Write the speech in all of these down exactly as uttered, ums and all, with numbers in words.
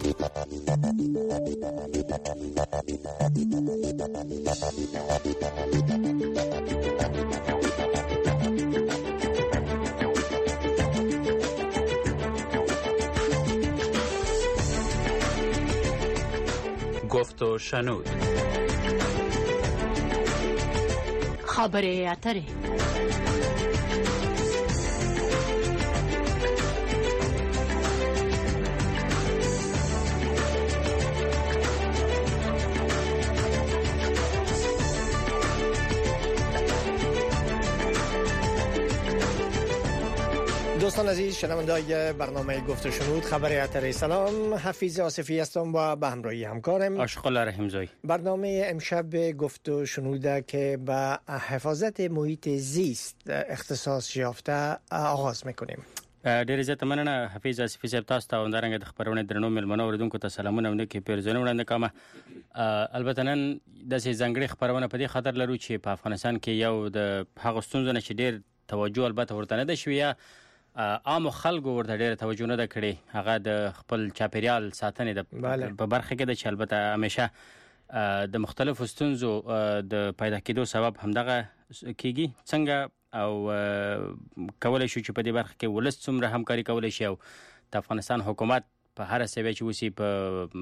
گفت و شنود. خبره اتره. دوستان عزیز شنوندگان برنامه گفت و شنود خبر اتر، سلام، حفیظ آصفی هستم و به همراهی همکارم آشغال رحیمزایی. برنامه امشب گفت و شنود که به حفاظت محیط زیست اختصاص یافته آغاز میکنیم. ډېر زیات مننه حفیظ آصفی صاحب، تاسو ته همدارنګه د خبرونې درنو مېلمنو اوریدونکو ته سلامونه ونه کې پیرزونه وړاندې کومه. البته نن داسې ځانګړې خبرونه په دې خاطر لرو چې په افغانستان کې یو د هغو ستونزو نه چې ډېر توجه البته ورته نه ده شوې، یا عام خلکو ورته ډېره توجه نه ده کړې، هغه د خپل چاپیریال ساتنې د په برخه کې ده چې البته همیشه د مختلفو ستونزو د پیدا کېدو سبب همدغه کېږي. څنګه او کولی شو چې په دې برخه کې ولس څومره همکاري کولی شي، او د افغانستان حکومت په هر سویه چې اوسي په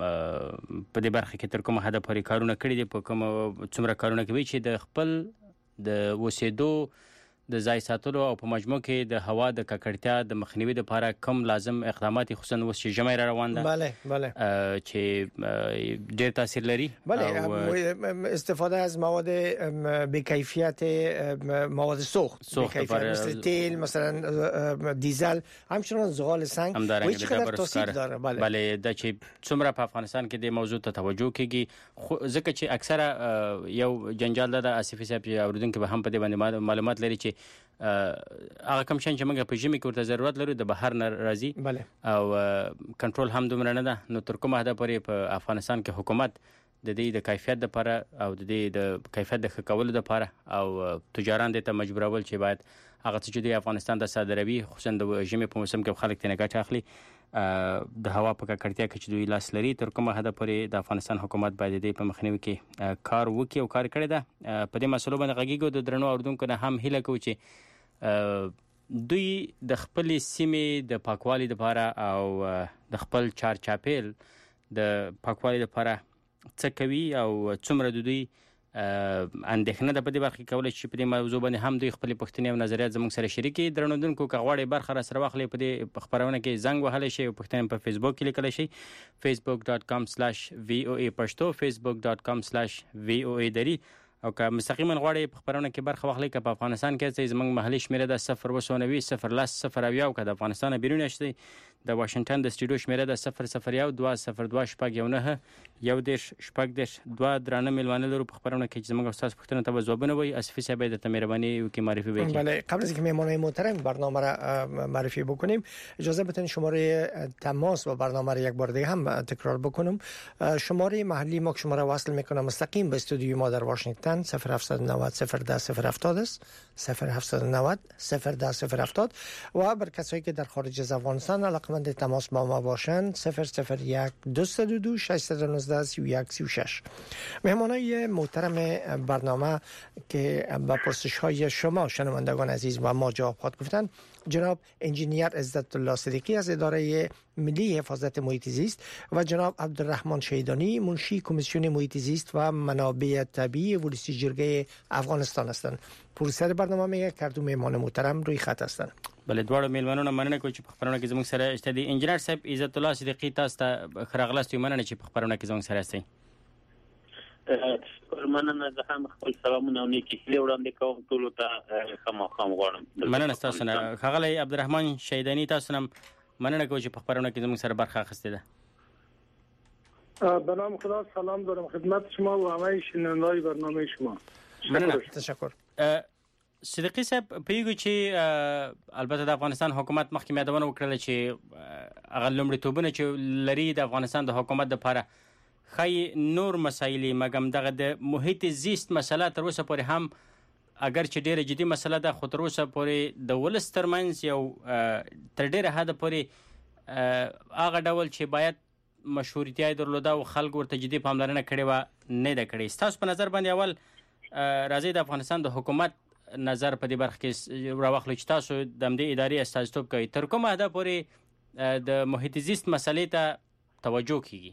په دې برخه کې تر کومه حده پورې کارونه کړي دي، په کومه څومره کارونه کوي چې د خپل د اوسېدو د ځای ساتلو او په مجموع کې د هوا د ککړتیا د مخنیوي لپاره کوم لازم اقدامات خصوصا اوس چې ژمی را روان ده بله بله چې ډېر تاثیر لري. بله استفاده از مواد بی‌کیفیت، مواد سوخت سوخت مثل تیل، مثلا دیزل، همچنان زغال سنگ و هیچ قدر تاثیر داره. بله بله دا چې څومره په افغانستان کې د موضوع ته توجه کیږي، ځکه چې اکثره یو جنجال ده. آصفی صاحب چې اوریدونکو به هم په دې باندې معلومات لري چې هغه کوم شان چې موږ په ژمي کې ورته ضرورت لرو د بهر نه راځي او کنټرول هم دومره نه ده. نو تر کومه حده پورې په افغانستان کې حکومت د دې د کیفیت لپاره او د دې د کیفیت د ښه کولو لپاره او تجاران دې ته مجبورول چې باید هغه څه چې د افغانستان د صادروي خصوصا د ژمي په موسم کې خلک ترې ګټه اخلي، د هوا په ککړتیا کې چې دوی لاس لري، تر کومه حده پورې د افغانستان حکومت باید دې په مخنیوي کې کار وکړي او کار کړی ده. په دې مسلو باندې غږیږو د درنو اوریدونکو نه هم هیله کوو چې دوی د خپلې سیمې د پاکوالي لپاره او د خپل چارچاپیل د پاکوالي لپاره څه کوي او څومره د دوی اندېښنه ده په دې برخه کې کولی شي په دې موضوع باندې هم دوی خپلې پوښتنې او نظریات زموږ سره شریکي. درنو اوریدونکو که غواړئ برخه راسره واخلئ په دې خپرونه کې زنګ وهلی شئ او پوښتنې په فیسبوک کې لیکلی شئ، فیسبوک ډاټ کام سلاش وی او ای پښتو، فیسبوک ډاټ کام سلاش وی او ای دری. او که مستقیما غواړئ په خبرونه کې برخه واخلئ، که په افغانستان کې ځئ زموږ محلي شمېره ده صفر اووه سوه نوي صفر لس صفر اویا، او که د افغانستان بیرون یاستئ د واشنګټن د سټوډیو شمېره ده صفر صفر یو دوه صفر دوه شپږ یو نهه یو دېرش شپږ دېرش. دوه درانه میلمانه لرو په خبرونه کې چې زموږ استاد پوښتنو ته به ځوابونه وایي. آصفی صاحب باید ته مهرباني وکړي معرفی وکړي. بله، قبل از اینکه مهمانان محترم برنامه را معرفی بکنیم اجازه بدین شماره تماس با برنامه را یک بار دیگه هم تکرار بکنم. شماره محلی ما که شما را وصل میکنه مستقیم به استودیوی ما در واشنگتن صفر هفتصد و نود صفر ده صفر هفتاد است، صفر هفتصد و نود صفر ده صفر هفتاد، و بر کسایی که در خارج از افغانستان علاقمند تماس با ما باشند صفر صفر یک دویست و دو ششصد و نوزده سی و یک سی و شش. مهمانای محترم برنامه که با پرسش های شما شنوندگان عزیز و ما جواب خواهد گفتن جناب انجینیر عزت الله صدیقی از اداره ملی حفاظت محیط زیست و جناب عبدالرحمن شیدانی منشی کمیسیون محیط زیست و منابع طبیعی ولسی جرگه افغانستان هستند. پروسر برنامه میگه کردو مهمان محترم روی خط هستند. بله، دواړو میلمنو مننه کوم چې په خبرونه کې زموږ سره شته دي. انجینر صاحب عزت الله صدیقی، تاسو ته خراغلاست یو، مننه چې په خبرونه کې زموږ سره یاستئ. مننه، زه هم خپل سلامونه او نیکې هیلې وړاندې کوم ټولو ته، خامخا غواړم. مننه ستاسو نه. ښاغلی عبدالرحمن شیدانی، تاسو هم مننه کوم چې په خبرونه کې زموږ سره برخه اخیستې ده. به نام خدا سلام دارم خدمت شما و همه شنوندگان برنامه شما. مننه، تشکر. صدیقی صاحب، پیږو چې البته د افغانستان حکومت مخکې یادونه وکړه چې هغه لومړیتوبونه چې لري د افغانستان د حکومت لپاره ښایي نور مسایل، مګم دغه د محیط زیست مسله تر اوسه پورې هم اگر چې ډیره جدي مسله ده، خو تر اوسه پورې د ولس ترمنځ یو تر ډیره حده پورې هغه ډول چې باید مشهورتي درلوده او خلک ورته جدي پاملرنه کړې و نه ده کړې. تاسو په نظر باندې اول راځي د افغانستان د حکومت نظر په دې برخه کې راوخلو چې تاسو د همدې ادارې استازیتوب کوي، تر کومه حده پورې د محیط زیست مسلې ته توجه کیږي؟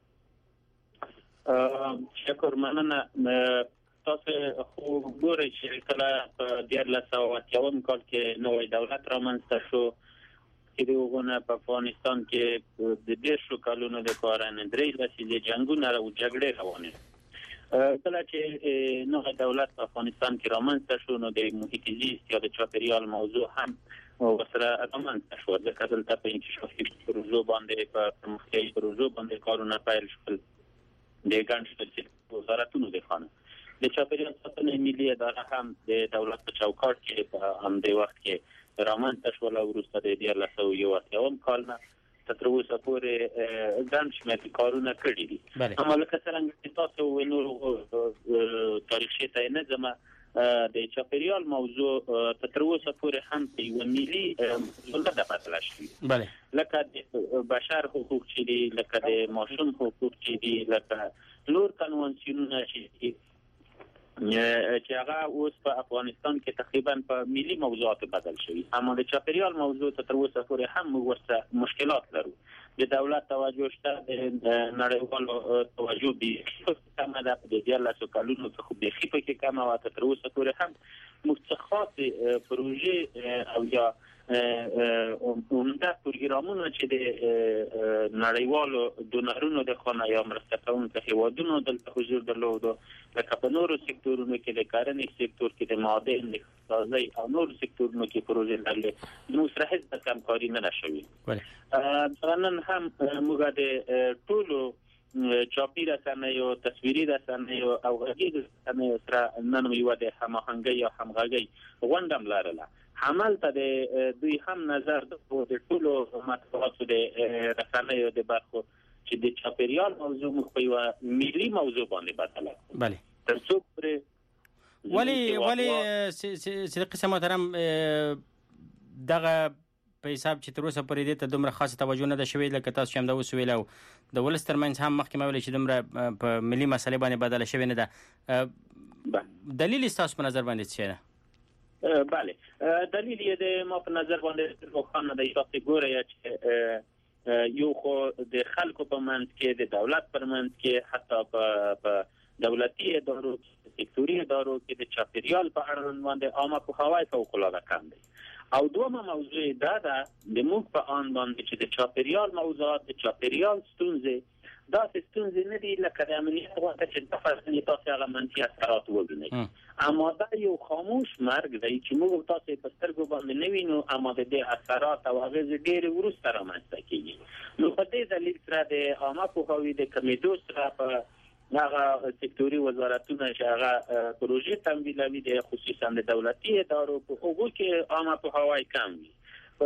شکر، مننه. تاسو خو ګورئ چې کله په دیارلس سوه اتیاوم کال کې نوی دولت رامنځته شو چې د هغونه په افغانستان کې د دیرشو کلونو دپاره درې لسیزې جنګونه او جګړې روانې. کله چې نوی دولت په افغانستان کې رامنځته شو نو د محیط زیست یا د چاپیریال موضوع هم ورسره رامنځته شو. ځکه دلته په انکشافي پروژو باندې په پرمختیایي پروژو باندې کارونه پیل شول د ګڼ شمېر وزارتونو د خانه. د چاپیریال ساتنې ملي اداره هم د دولت په چوکاټ کې په همدې وخت کې رامنځته شول او وروسته د دیارلس سوه یو اتیاوم کال نه تر اوسه پورې ګڼ شمېر کارونه کړي دي. اما لکه څرنګه چې تاسو وویل نور تاریخي ته نه ځم، د چاپیریال موضوع تر اوسه پورې هم په یوه ملي موضوع نه ده بدله شوې. لکه د بشر حقوق چې دي، لکه د ماشوم حقوق چې دي، لکه نور کنوانسیونونه چې چې هغه اوس په افغانستان کې تقریبا په ملي موضوعات بدل شوي. اما د چاپیریال موضوع ته تر اوسه پورې هم موږ ورسره مشکلات لرو. د دولت توجه شته، د نړیوالو توجه بیخي کمه ده. د دیارلسو کلونو څخه خو بیخي پکې کمه وه. تر اوسه پورې هم موږ څه خاصې پروژې او یا عمده پروګرامونه چې د نړیوالو ډونرونو د خوا یا مرسته کوونکو هیوادونو دلته حضور درلودو، لکه په نورو سکتورونو کې د کرنې سکتور کې د معادن، د ښځې او نورو سکتورونو کې پروژې لرلې، نو سره هیڅ همکاري نه ده شوې. نن هم موږ د ټولو چاپی رسنیو، تصویري رسنیو او غږیزو رسنیو سره نن یوه د هماهنګۍ یا همغږۍ غونډه هم لرله. همالته د دوی هم نظر د ټولو مطبوعاتو د رسنیو د برخو چې د چاپیریال موضوع موږ په یوه ملي موضوع باندې بدله کړو. بله. تر څو پورې ولې ولې صدیقي صاحب محترم دغه په حساب چې تر اوسه پورې دې ته دومره خاصه توجه نه ده شوې، لکه تاسو چې همدا اوس ویل، او د ولس ترمنځ هم مخکې ما ویلې چې دومره په ملي مسلې باندې بدله شوې نه ده، دلیل یې ستاسو په نظر باندې څه ده؟ بله، دلیل یې د ما په نظر باندې روښانه دی. تاسو ګورئ چې یو خو د خلکو په منځ کې، د دولت پر منځ کې، حتی په دولتي ادارو کې، سکتوري ادارو کې د چاپیریال په اړه باندې عامه پوهاوی فوق العاده کم دی. او دومره موضوع دا ده د موږ په آن باندې چې د چاپیریال موضوعات، د چاپیریال ستونزې داسې ستونزې نه دي لکه د امنیت غونډه چې د فرض تاسو هغه منفي اثرات وګورئ. اما دا یو خاموش مرګ دی چې موږ تاسو په سترګو باندې نه وینو، اما د دې اثرات او اغېزې ډېرې وروسته رامنځته کېږي. نو په دې دلیل سره د عامه پوهاوي د کمیدو سره په هغه سکتوري وزارتونه چې هغه پروژې تمویلوي، د خصوصا د دولتي ادارو په هغو کې عامه پوهاوی کم وي.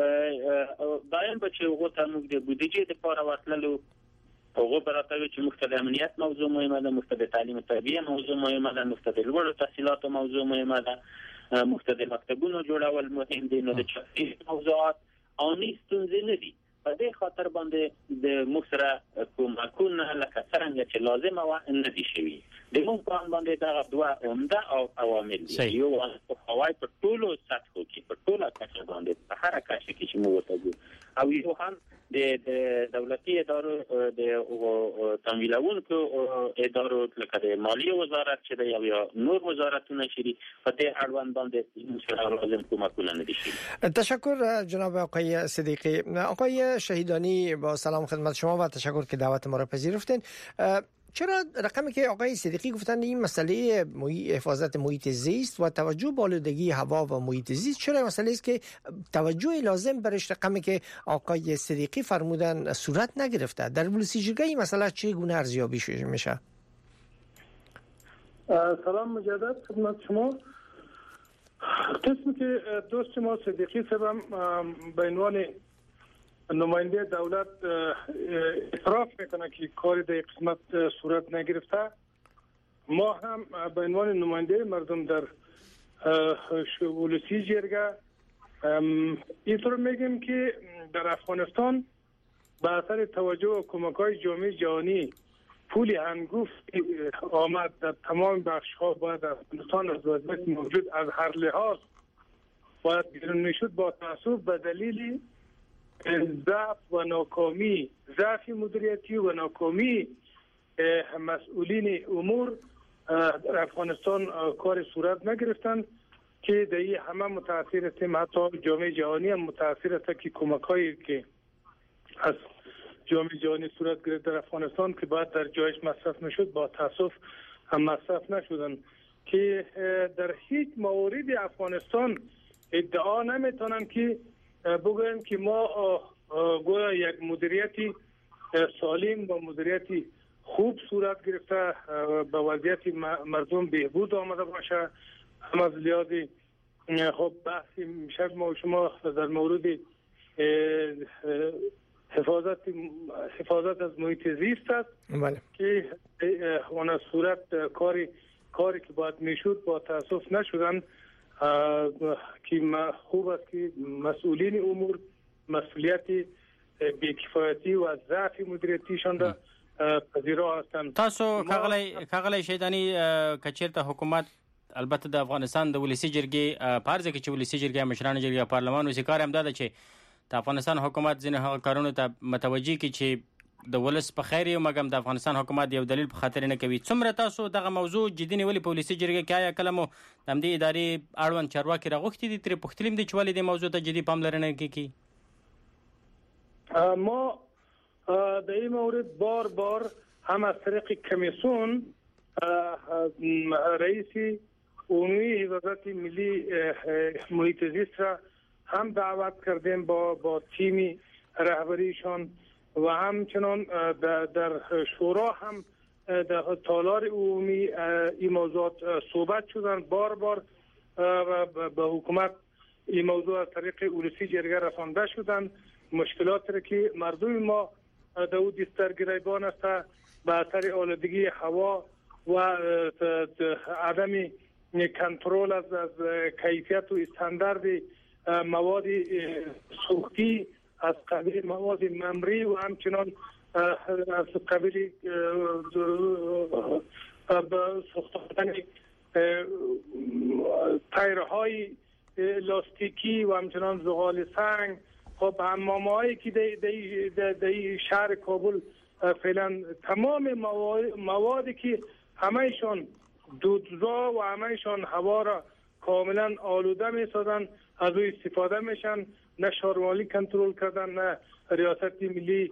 دایم به چې هغو ته موږ د بودیجې دپاره ورتللو، هغو به راته وي چې موږ ته د امنیت موضوع مهمه ده، موږ ته د تعلیم تربیه موضوع مهمه ده، موږ ته د لوړو تحصیلاتو موضوع مهمه ده، موږ ته د مکتبونو جوړول مهم دي. نو د چاپیریال موضوعات آني ستونزې نه دي. په دې خاطر باندې د موږ سره کومکونه لکه څرنګه چې لازمه وه نه دي شوي. د موږ په اند باندې دغه دوه عمده عوامل دي. یو پوهاوی په ټولو سطحو کې، په ټوله کچه باندې، په هره کچه کې چې موږ ورته ګورو، او یو هم د دولتي ادارو د تمویلونکو ادارو لکه د مالیې وزارت چې دی او یا نور وزارتونه چې دي، په دې اړوند باندې لازم کومکونه نه دي شوي. تشکر جناب آقای صدیقی. آقای شهیدانی، با سلام خدمت شما و تشکر که دعوت ما را پذیرفتین. چرا رقمی که آقای صدیقی گفتن این مسئله حفاظت محیط زیست و توجه بالودگی هوا و محیط زیست، چرا مسئله است که توجه لازم برش رقمی که آقای صدیقی فرمودن صورت نگرفته؟ در بلوسیجگاه این مسئله چگونه ارزیابی میشه؟ سلام مجدد خدمت شما. قسمی که دوست ما صدیقی صاحب به عنوان نماینده دولت اعتراف میکنه که کاری در قسمت صورت نگرفته، ما هم به عنوان نماینده مردم در ولسی جرگه اینطور میگیم که در افغانستان به اثر توجه و کمک‌های جامعه جهانی پول هنگفت آمد در تمام بخش‌ها باید افغانستان از وضعیت موجود از هر لحاظ باید بیرون میشد. با تأسف به دلیل ضعف و ناکامی ضعف مدیریتی و ناکامی مسئولین امور در افغانستان کار صورت نگرفتند که در این همه متاثر است. حتی جامعه جهانی هم متاثر است که کمک‌هایی که از جامعه جهانی صورت گرفت در افغانستان که بعد در جایش مصرف نشد با تاسف هم مصرف نشدن که در هیچ موردی افغانستان ادعا نمیتونن که بگویم که ما گویا یک مدیریتی سالم و مدیریتی خوب صورت گرفته به وضعیت مردم بهبود آمده باشه. هم از لحاظ خب بحثی میشه ما شما در مورد حفاظت حفاظت از محیط زیست است بله. که اون صورت کاری کاری که باید میشد با تاسف نشدن که خوب است که مسئولین امور مسئولیت بی‌کفایتی و ضعف مدیریتیشان را پذیرا هستند. تاسو کاغلی کاغلی شیدانی کچیرته حکومت البته د افغانستان د ولسی جرګې پارځ کې چې ولسی جرګې مشران جرګې پارلمان وسیکار هم داده چې د افغانستان حکومت ځینې هغه کارونو ته متوجي کی چې د ولس په خیر یو مګم د افغانستان حکومت یو دلیل په خاطر نه کوي. څومره تاسو دغه موضوع جدي نیولې په ولسی جرګې کې آیا کلمو د همدې ادارې اړوند چارواکي راغوښتي دي ترې پوښتلیم دي چې ولې د موضوع ته جدي پاملرنه کوي؟ ما در این مورد بار بار هم از طریق کمیسیون رئیس عمومی حفاظت ملی محیط زیست را هم دعوت کردیم با با تیم رهبریشان و همچنان در, در شورا هم در تالار عمومی این موضوعات صحبت شدن. بار بار به حکومت این موضوع از طریق ولسی جرگه رسانده شدن. مشکلات را که مردم ما در او دستر گریبان است به اثر آلودگی هوا و عدم کنترل از از کیفیت و استاندارد مواد سوختی از قبیل مواد ممری و همچنان از قبیل ساختن تایرهای لاستیکی و همچنان زغال سنگ. خب حمام‌هایی که در در شهر کابل فعلا تمام موادی که همهشان دودزا و همهشان هوا را کاملا آلوده می‌سازند از او استفاده میشن. نه شهرمالی کنترل کردن نه ریاست ملی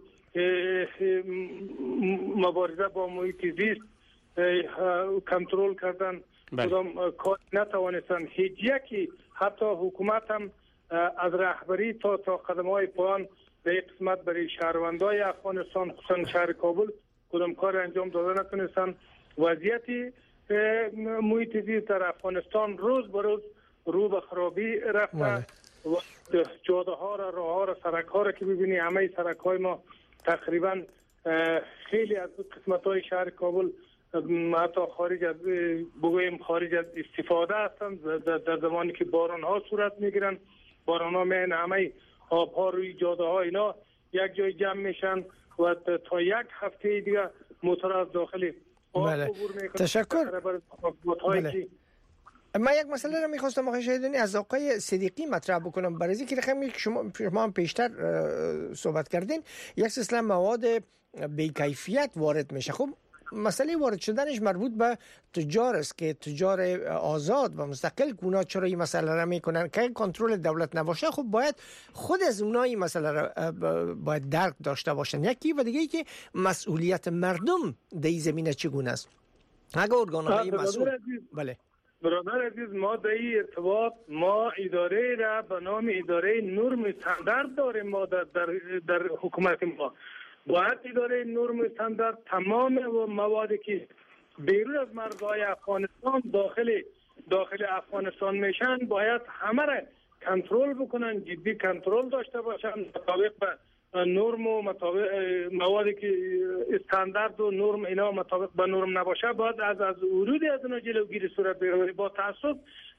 مبارزه با محیط زیست کنترل کردن. کدام کار نتوانستن. هیچ یکی حتی حکومت هم از رهبری تا تا قدم‌های پایان به قسمت برای شهروندای افغانستان خصوصا شهر کابل کدام کار انجام داده نتونستن. وضعیت محیط زیست در افغانستان روز به روز رو به خرابی رفته و جاده ها را راه ها را سرک ها را که ببینی همه سرک های ما تقریبا خیلی از قسمت های شهر کابل حتی خارج از بگویم خارج از استفاده هستند. در زمانی که باران ها صورت میگیرن باران ها میان همه آب ها روی جاده ها اینا یک جای جمع میشن و تا یک هفته دیگه موتور از داخل بله. تشکر. بله. من یک مسئله را میخواستم آقای شهیدانی از آقای صدیقی مطرح بکنم برای اینکه رقمی که شما شما هم پیشتر صحبت کردین یک سلسله مواد بی‌کیفیت وارد میشه. خب مسئله وارد شدنش مربوط به تجار است که تجار آزاد و مستقل اونا چرا این مسئله را میکنن که کنترل دولت نباشه. خب باید خود از اونا این مسئله را باید درک داشته باشن. یکی و دیگه ای که مسئولیت مردم در این زمینه چگونه است. اگه ارگان‌های مسئول بله برادر عزیز ما در این ارتباط ما اداره را به نام اداره نرم استاندارد داریم. ما در, در, در حکومت ما باید اداره نرم استاندارد تمام و موادی که بیرون از مرزهای افغانستان داخل داخل افغانستان میشن باید همه را کنترل بکنن، جدی کنترل داشته باشن مطابق به نرم و مطابق موادی که استاندارد و نرم اینا مطابق به نرم نباشه باید از از ورود از اینا جلوگیری صورت بگیره. با تاسف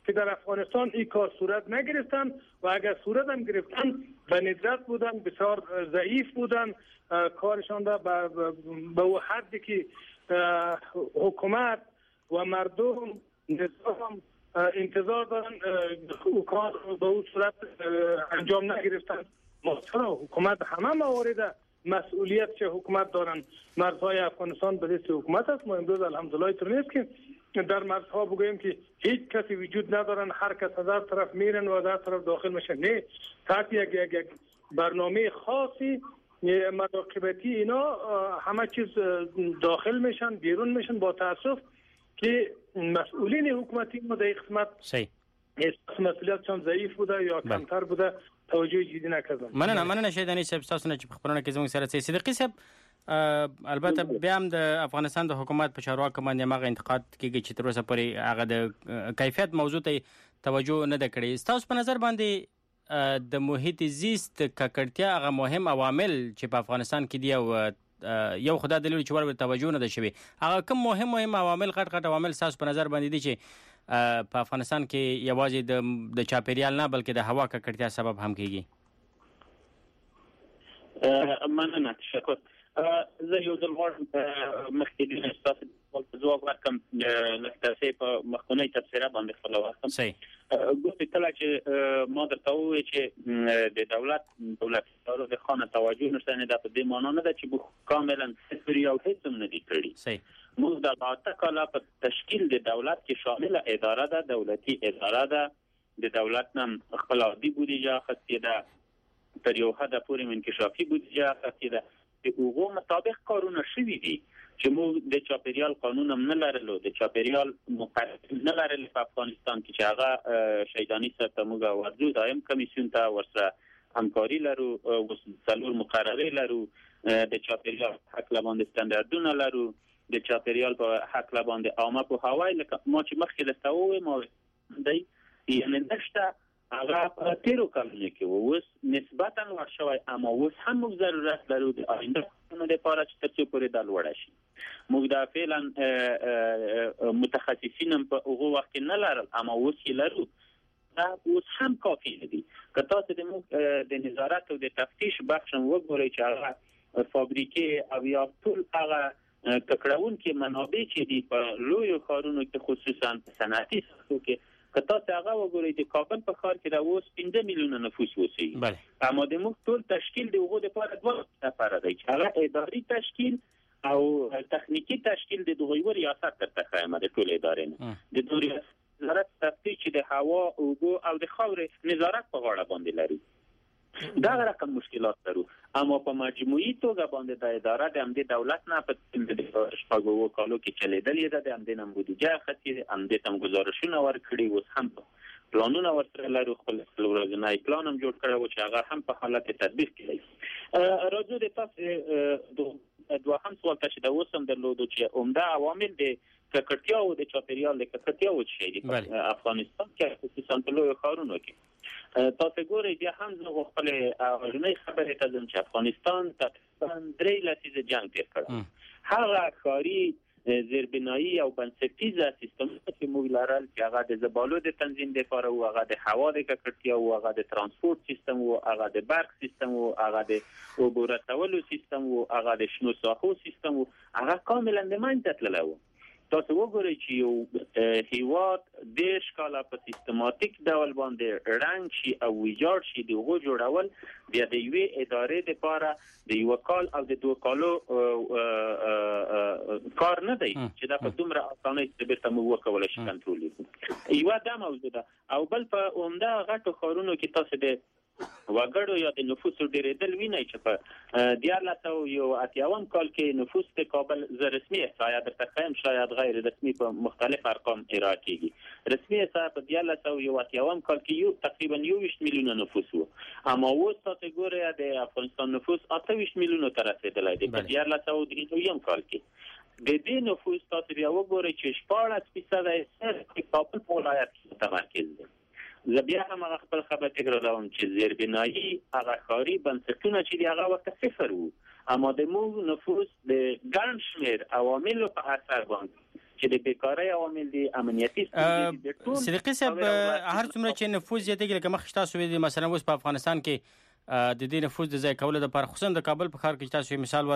که در افغانستان این کار صورت نگرفتن و اگر صورت هم گرفتن به ندرت بودن، بسیار ضعیف بودن، کارشان را به او حدی که حکومت و مردم نظام انتظار دارن او کار به او صورت انجام نگرفتن. چرا حکومت همه موارد مسئولیت چه حکومت دارن، مرزهای افغانستان به دست حکومت است. ما امروز الحمدلله اینطور نیست که در مرزها بگوییم که هیچ کسی وجود ندارن، هر کس از هر طرف میرن و از هر طرف داخل میشن. نه، تحت یک یک برنامه خاصی مراقبتی اینا همه چیز داخل میشن، بیرون میشن. با تاسف که مسئولین حکومتی ما در قسمت صحیح مسئولیتشان ضعیف بوده یا کمتر بوده، توجه جدی نکردن. مننه مننه شیدانی صاحب، تاسو نه چې خبرونه کې زموږ سره صدیقي صاحب البته بیا هم د افغانستان د حکومت په چارواکو باندې هغه انتقاد کیږي چې تر اوسه پورې هغه د کیفیت موضوع ته توجه نه ده کړې. تاسو په نظر باندې د محیط زیست ککړتیا هغه مهم عوامل چې په افغانستان کې دي او یو خدای دلیل چې ور توجه نه ده شوی، هغه کوم مهم مهم عوامل غټ غټ عوامل تاسو په نظر باندې دي چې په افغانستان کې یوازې د د چاپیریال نه بلکې د هوا ککړتیا سبب هم کیږي؟ مننه، تشکر. زه یو ځل غواړم مخکې د تاسو ځواب ورکړم لکه په مخکنی تفسیره باندې خپل واستم. صحیح. ګوتې کله چې ما درته وویل چې د دولت دولت ادارو د خانه توجه نشته، نه ده په دې معنا نه ده چې کاملا صفر یا هیڅ هم نه دي کړي. صحیح. موږ د اته کاله په تشکیل د دولت کې شامل اداره ده، دولتي اداره ده، د دولت نم خپل عادي بودیجه اخیستې ده، تر یو حده پورې انکشافي بودیجه اخیستې ده. د هغو مطابق کارونه شوي دي چې موږ د چاپیریال قانون هم نه لرلو، د چاپیریال مقرر نه لرل په افغانستان کې چې هغه شیدانی صاحب ته موږ ورځو دایم کمیسیون ته ورسره همکاري لرو، څلور مقررې لرو، د چاپیریال حق باندې سټنډرډونه لرو، د چاپیریال په حق باندې عامه پوهاوی لکه ما چې مخکې درته وویم ما دی یعنې نشته هغه په تیرو کلونو کې و، اوس نسبتا لوړ شوی، اما اوس هم موږ ضرورت لرو د آینده کلونو لپاره چې تر څو پورې دا لوړه شي. موږ دا فعلا متخصصین هم په هغو وخت کې نه لرل، اما اوس یې لرو. دا اوس هم کافي نه دي. که تاسو د موږ د نظارت او د تفتیش بخش هم وګورئ چې هغه فابریکې او یا ټول هغه ککړونکي منابع چې دي په لویو ښارونو کې خصوصا په صنعتي سکتور کې، که تاسو هغه وګورئ د کابل په ښار کې دا اوس پنځه میلیونه نفوس اوسېږي، اما د موږ ټول تشکیل د هغو دپاره دوه نفره دی چې هغه اداري تشکیل او تخنیکي تشکیل د دغوی ریاست درته ښیم د ټول ادارې نه د دغه ریاست نظارت تفتیش چې د هوا، اوبو او د خاورې نظارت په غاړه باندې لري. دا رقم مشکلات لرو، اما په مجموعي توګه باندې د اداره د همدې دولت نه په شپږ اووه کالو کې چلېدلې ده، د همدې نه بودیجه اخیستې ده، همدې ته هم ګزارشونه ورکړي، اوس هم پلانونه ورسره لرو، خپل ورځنی پلان هم جوړ کړی و چې هغه هم په حالت تطبیق کې دی. راځو د تاسو دوهم سوال ته چې د اوس هم درلودو چې عمده عوامل د ککړتیاو د چاپیریال د ککړتیاو چې دي په افغانستان کې خصوصا په لویو ښارونو کې. تاسو ګورئ بیا هم زه خپل اولنۍ خبرې ته ځم چې افغانستان تقریبا درې لسیزه جنګ تیر کړی. هغه ښاري زیربنایي او بنسټیزه سیستمونه چې موږ لرل چې هغه د زبالو د تنظیم دپاره و، هغه د هوا د ککړتیا و، هغه د ترانسپورت سیستم و، هغه د برق سیستم و، هغه د اوبو رسولو سیستم و، هغه د شنو ساحو سیستم و، هغه کاملا د منځه تللی و. تاسو وګورئ چې یو هیواد دېرش کاله په سیستماتیک ډول باندې رنګ شي او ویجاړ شي، د هغو جوړول بیا د یوې ادارې دپاره د یوه کال او د دوه کالو کار نه دی چې دا په دومره اسانۍ سره بیرته موږ وکولی شي کنټرول کړو. یوه دا موضوع ده. او بل په عمده غټو ښارونو کې تاسو د وګړو یا د نفوسو ډېرېدل وینئ چې په دیارلس سوه یو اتیاوم کال کې نفوس د کابل زه رسمي احصایه درته ښیم، شاید غیر رسمي په مختلف ارقام ارائه کېږي. رسمي احصایه په دیارلس سوه یو اتیاوم کال کې یو تقریبا یو ویشت میلیونه نفوس و، اما اوس تاسو ګورئ د افغانستان نفوس اته ویشت میلیونو ته رسېدلی دی په دیارلس سوه درې نویم کال کې. د دې نفوس تاسو بیا وګورئ چې شپاړس فیصده یې صرف کابل په ولایت کې متمرکز دی. زه بیا هم هغه خپل خبر تکراروم چې زیربنایي هغه ښاري بنسټونه چې دي هغه ورته صفر وو، اما د موږ نفوس د ګڼ شمېر عواملو په اثر باندې چې د بیکاری عوامل دي، امنیتي ستونزې دي، ټول صدیقي صاحب هر څومره چې نفوذ زیاتېږي لکه مخکې تاسو ویلي مثلا اوس په افغانستان کې د دې نفوذ د ځای کولو لپاره خصوصا د کابل په ښار کې تاسو مثال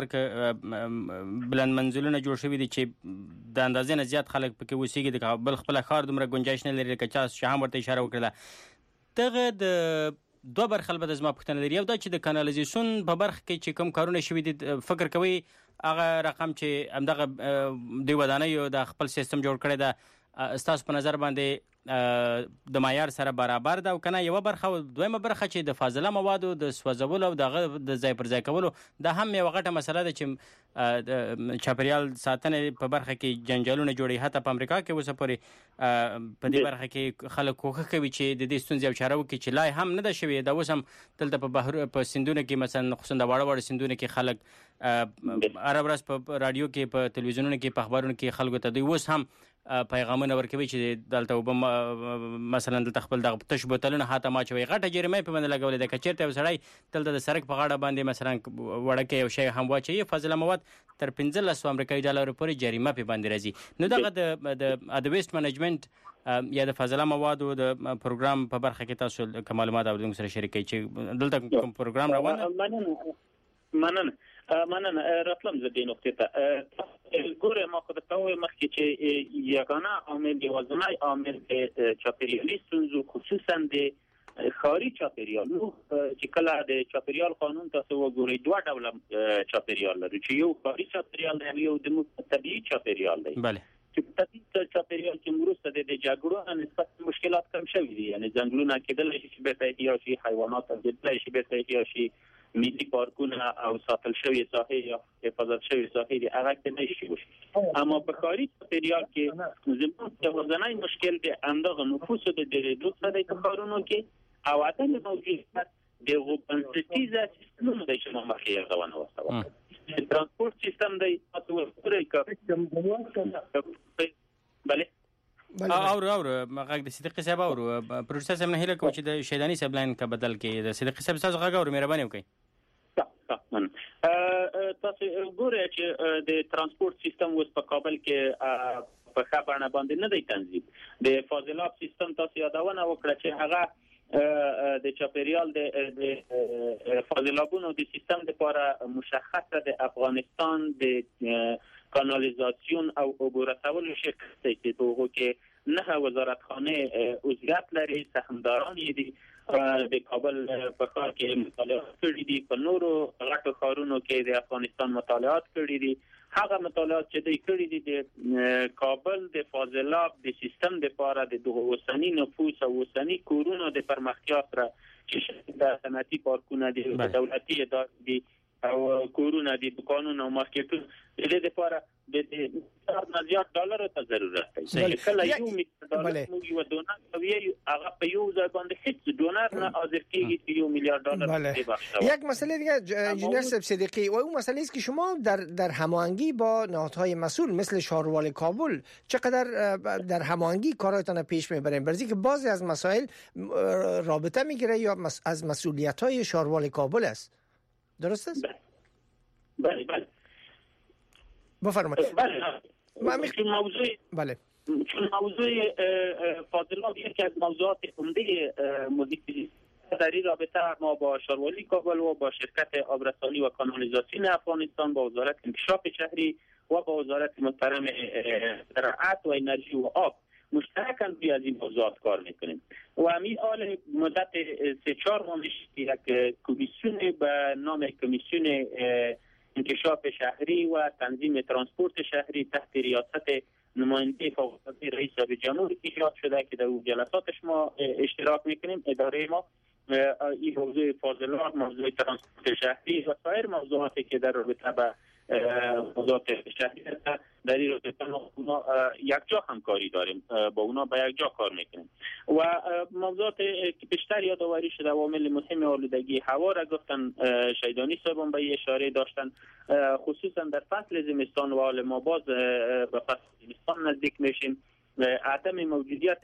ورکړ بلند منزلونه جوړ شوي دي چې د اندازې نه زیات خلک پکې اوسېږي. د کابل خپل ښار دومره گنجایش نه لري لکه چې هم ورته اشاره وکړله. دغه د دوه برخه البته زما پوښتنه لري، یو دا چې د کانالیزیشن په برخه کې چې کوم کارونه شوي دي فکر کوي هغه رقم چې همدغه دوی ودانیو د خپل سیستم جوړ کړی ده ستاسو په نظر باندې د معیار سره برابر ده او کنه؟ یو برخه او دویمه برخه چې د فاضله موادو د سوځولو او دغه د ځای پر ځای کولو دا هم یو غټه مسله ده چې چاپیریال ساتنې په برخه کې جنجالونه جوړي. حتی په امریکا کې اوسه پورې په دې برخه کې خلک کوښښ کوي چې د دې ستونزې او چاره وکړي چې لا هم نه ده شوې. دا اوس هم دلته په بحر په سیندونو کې مثلا خصوصا د واړه واړه سیندونو کې خلک هره ورځ په رادیو کې په تلویزیونونو کې په اخبارونو کې خلکو ته دوی اوس هم پیغامونه ورکوي چې دلته وب مثلا دلته خپل دغه تش بوتلونه هاته ماچوي. غټه جریمه په باندې لګولې ده. کچېرته یو سړی دلته د سړک په غاړه باندې مثلا وړکه یو شی هم واچوي فاضله مواد تر پنځلس امریکایي ډالر پورې جریمه په باندې راځي. نو دغه د د ویسټ منیجمنت یا د فاضله موادو د پروګرام په برخه کې تاسو کوم معلومات اوریدونکو سره شریکوي چې دلته کوم پروګرام روان دی؟ مننه مننه مننه راتلم زه دې نقطې ته ګوره. ما خو درته ووایم مخکې چې یگانه عامل یوازینی عامل د چاپیریالي ستونزو خصوصا د ښاري چاپیریال چې کله د چاپیریال قانون تاسو وګورئ دوه ډوله چاپیریال لري چې یو ښاري چاپیریال دی یو د طبیعي چاپیریال دی. بله چې په طبیعي چاپیریال کې وروسته د جګړو نسبت مشکلات کم شوي دي، یعنی ځنګلونه کېدلی شي چې بیرته احیا شي، حیوانات کېدلی شي بیرته احیا شي، ملي پارکونه او ساتل شوی ساحې یا حفاظت شوی ساحې دي هغه کې نشي وشي. اما په ښاري چاپیریال کې زموږ یوازینی مشکل د همدغه نفوسو د ډېرېدو سره دی په ښارونو کې او عدم موجودیت د بنسټیزه سیستمونو دی چې ما مخکې یادونه وکړه. ترانسپورت سیستم دی تاسو ورته بله اور اور غږ د صدیقي صاحب اور پروډوسر صاحب نه هیله کوم چې د شیدانی صاحب لاین کا بدل کې د صدیقي صاحب تاسو غږ اور مهرباني وکړئ. تاسو ګورئ چې د ترانسپورت سیستم اوس په کابل کې په ښه بڼه باندې نه دی تنظیم. د فاضلاب سیستم تاسو یادونه وکړه چې هغه د چاپیریال د فاضلابونو د سیستم لپاره مشخصه د افغانستان د کانالیزاسیون او اوبو رسولو شرکت دی چې په هغو کې نه وزارتخانه عضویت لري، سهمداران یې دي، د کابل په ښار کې مطالعات کړي دي، په نورو غټو ښارونو کې د افغانستان مطالعات کړي دي. هغه مطالعات چې دوی کړي دي د کابل د فاضلاب د سیستم لپاره د دغه اوسني نفوس او اوسني کورونو د پرمختیا سره چې د صنعتي پارکونه دي، دولتي ادارې دي او کورونه دي، دکانونه او مارکیټونه د دې لپاره د زیات ډالر ته ضرورت دی. کله یو میلیارډ ډالر موږ یو ډونر کوي هغه په یو ځای باندې هیڅ ډونر نه حاضر کیږي چې یو میلیارد دلار ببخشه. یک مسئله دیگه انجینر صدیقی و اون مسئله است که شما در در هماهنگی با نهادهای مسئول مثل شاروال کابل چقدر در هماهنگی کاراتون پیش میبرین؟ برای اینکه بعضی از مسائل رابطه میگیره یا از مسئولیت‌های شاروال کابل است. درست است؟ بله بله بفرمایید. بله چون موضوع بله چون موضوع فاضلاب یکی از موضوعات عمده مدیریت در این رابطه ما با شاروالی کابل و با شرکت آبرسانی و کانالیزاسیون افغانستان، با وزارت انکشاف شهری و با وزارت محترم زراعت و انرژی و آب مشترکاً روی از این موضوعات کار میکنیم و همین حال مدت سه چهار ماه یک کمیسیون به نام کمیسیون انکشاف شهری و تنظیم ترانسپورت شهری تحت ریاست نماینده فوق‌العاده رئیس جمهور ایجاد شده که در اون جلساتش ما اشتراک میکنیم. اداره ما این موضوع فاضلاب، موضوع ترانسپورت شهری و سایر موضوعاتی که در رابطه با موضوعات شهری در این رابطه ما یک جا همکاری داریم، با اونا با یک جا کار میکنیم و موضوعات که بیشتر یادآوری شده عوامل مهم آلودگی هوا را گفتن شیدانی صاحب به اشاره داشتن، خصوصا در فصل زمستان و حال ما باز به فصل زمستان نزدیک میشیم، عدم موجودیت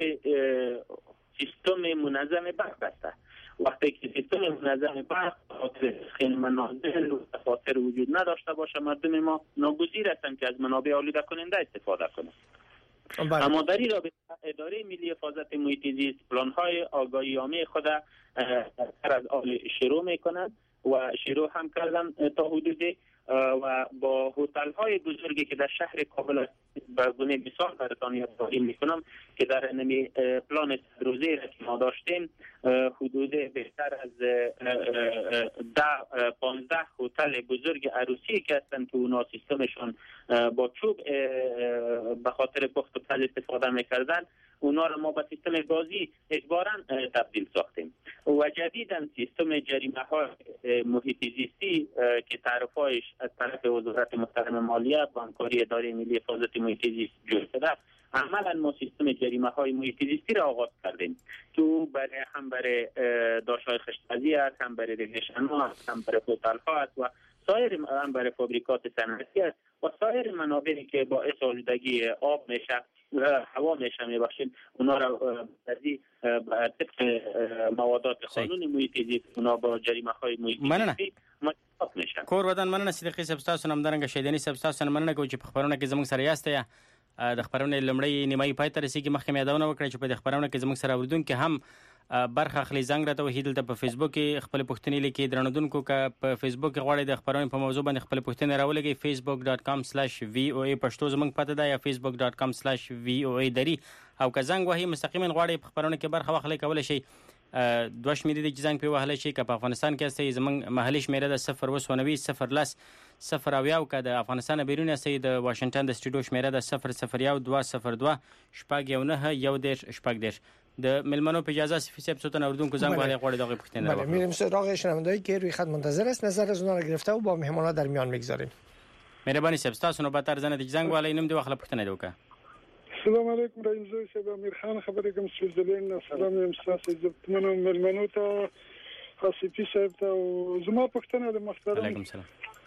سیستم منظم برق است. وقتی که سیستم منظم برق خیلی منازل و دفاتر وجود نداشته باشه، مردم ما ناگزیر هستند که از منابع آلوده کننده استفاده کنند. اماداری را به اداره ملی حفاظت محیط زیست پلان‌های آگاهی‌نامه خود سر از آل شروع می‌کنند و شروع هم کردن تا حدودی و با هتل‌های بزرگی که در شهر کابل به گونه مثال براتون یادآوری می‌کنم که در نمی پلان روزی را که ما داشتیم حدود بیشتر از ده پانزده هتل بزرگ عروسی که هستند که اونا سیستمشون با چوب به خاطر پخت و پز استفاده می‌کردن، اونا را ما به سیستم گازی اجباراً تبدیل ساختیم و جدیداً سیستم جریمه های محیط زیستی که تعرفه‌اش از طرف وزارت محترم مالیه با همکاری اداره ملی حفاظت محیط زیست جور شده. عملاً ما سیستم جریمه های محیط زیستی را آغاز کردیم تو برای هم برای داشت‌های خشت‌پزی است، هم برای رگشن‌ها است، هم برای هتل‌ها است و سایر هم برای فابریکات صنعتی است و سایر منابعی که باعث آلودگی آب میشه هوا میشه میبخشید اونا را بازی طبق موادات قانون محیط زیست اونا با جریمه های محیط زیستی مطابق میشن. کور ودان مننه صدیقی صاحب تاسو نم درنګ شیدانی صاحب تاسو مننه کوم چې په خبرونه کې زموږ سره یاست. د خبرونه لمړی نیمایي پای تر رسیدي مخکې یادونه وکړه چې په خبرونه کې زموږ سره اوریدونکو هم برخه خلی زنګ راته وهیدل ته په فیسبوک کې خپل پوښتنې لیکي درنودونکو که په فیسبوک کې غواړئ د خبرونې په موضوع باندې خپل پوښتنې راولګي facebook dot com slash v o a پښتو زموږ پته ده یا facebook dot com slash v o a دری او که زنګ وهي مستقیما غواړئ په خبرونه کې برخه واخلئ کولای شئ دوه شمیرې د زنګ په وهله شي که په افغانستان کې استئ زموږ محلي شمیره ده صفر اوه نوي صفر لس صفر اویا او که د افغانستان بیرون استئ د واشنگټن د سټوډیو شمیره ده صفر صفر یو دوه صفر دوه شپږ یو نه یو دېرش شپږ دېرش. د ملمنو په اجازه سفیسیب صوتن اردوونکو زنگ وهله غواړي دغه پوښتنه بله میریم سراغ شنوندهایی که روی خط منتظر است نظر از اونها را گرفته و با مهمانان در میان میگذاریم. مهربانی صاحب تاسو نو باتر زنه د زنگ وهله نیم دی واخله پوښتنه دی وکړه. السلام علیکم رئیس زوی صاحب امیر خان خبرې کوم سوزدلین سلام یم تاسو عزت منو ملمنو ته خاصیتی صاحب ته زما پوښتنه د محترم علیکم السلام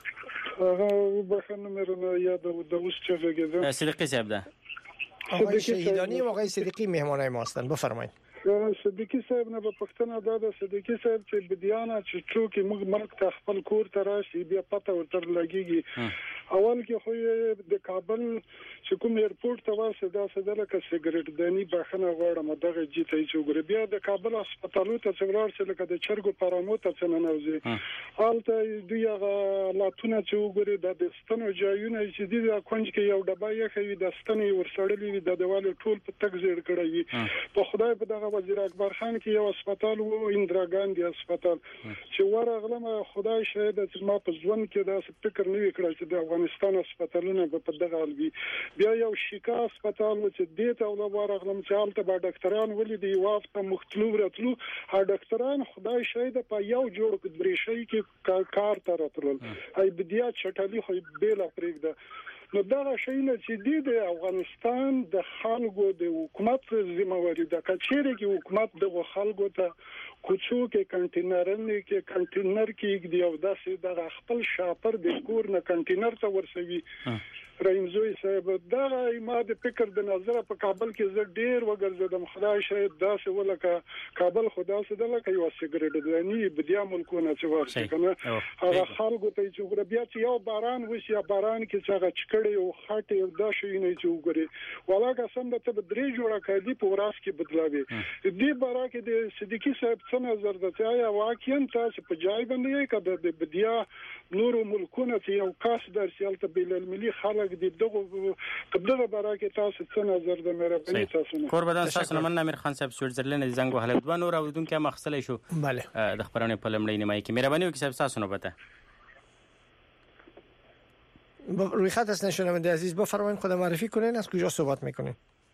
هغه بخنه مې یاد د اوس چې وګورم صدیقی صاحب ده آقای شهیدانی و آقای صدیقی مهمانای ما هستند. بفرمایید. صدیقی صاحب نه په پښتنه دا د صدیقی صاحب چې بدیانه چې څوک موږ مرګ ته خپل کور ته راشي بیا پته ورتر لګيږي. اول کې خو د کابل چې کوم ایرپورټ ته واسه دا سداله کې سیګریټ دانی بخنه غواړم دغه جی ته چې وګړي بیا د کابل هسپتالو ته څلور چې لکه د چرګو پرامو ته څنګه نوځي حالت دوی هغه لاتونه چې وګړي د ستنو جایونه چې د کونج کې یو ډبا یې خوي د ستنې ورسړلې وي د دیوال ټول په تک زیړ کړی په خدای په دغه وزیر اکبر خان کې یو هسپتال وو اندرا ګاندی هسپتال چې ورغلم خدای شاهد چې ما په ځوان کې دا فکر نه وکړ چې د افغانستان هسپتالونه په دغه الوي بیا یو شیکا هسپتال و چې دې ته ولا ورغلم چې حالت به ډاکټران ولې دی وافته مختلف راتلو ها ډاکټران خدای شاهد په یو جوړ کې بریشي کې کار تر راتلل هاي بدیا چټالي خو بیل افریقا نو دا شي نه چې د افغانستان د خلکو د حکومت ذمہواری ده کچېره کې حکومت د خلکو ته کوڅو کې کنټینرونه کې کنټینر کې دی او داسې د خپل شاپر د کور نه کنټینر ته ورسوي رئیسوي صاحب دا ما د فکر د نظر په کابل کې زه ډیر وګرځیدم خدای شاید داسې ولکه کابل خدا سره لکه یو سیګریټ دانی بدیا ملکونه چې ورسې کنه هغه خلکو ته چې ګره بیا چې یو باران وشي یا باران کې چې هغه چکړې او خاطه او دا شي نه چې وګوري ولاګه سم د ته درې جوړه کړي په وراس کې بدلاوي دې بارا کې د صدیقي صاحب څه نظر ده چې آیا واقعا تاسو په جای باندې کده د بدیا نورو ملکونه چې یو کاس درسیل ته بیل الملي خلک دې دغه قبله بارا کې تاسو څه نظر ده مې راپني تاسو کور بدن تاسو نن امیر خان صاحب سویټزرلند زنګ وهله دوه نور اوردونکو مخصله شو بله د خبرونه په لمړی نیمای کې مهرباني وکړئ صاحب تاسو نو بته روی خط هستن شنونده عزیز بفرمایید خود معرفی کنین از کجا صحبت میکنین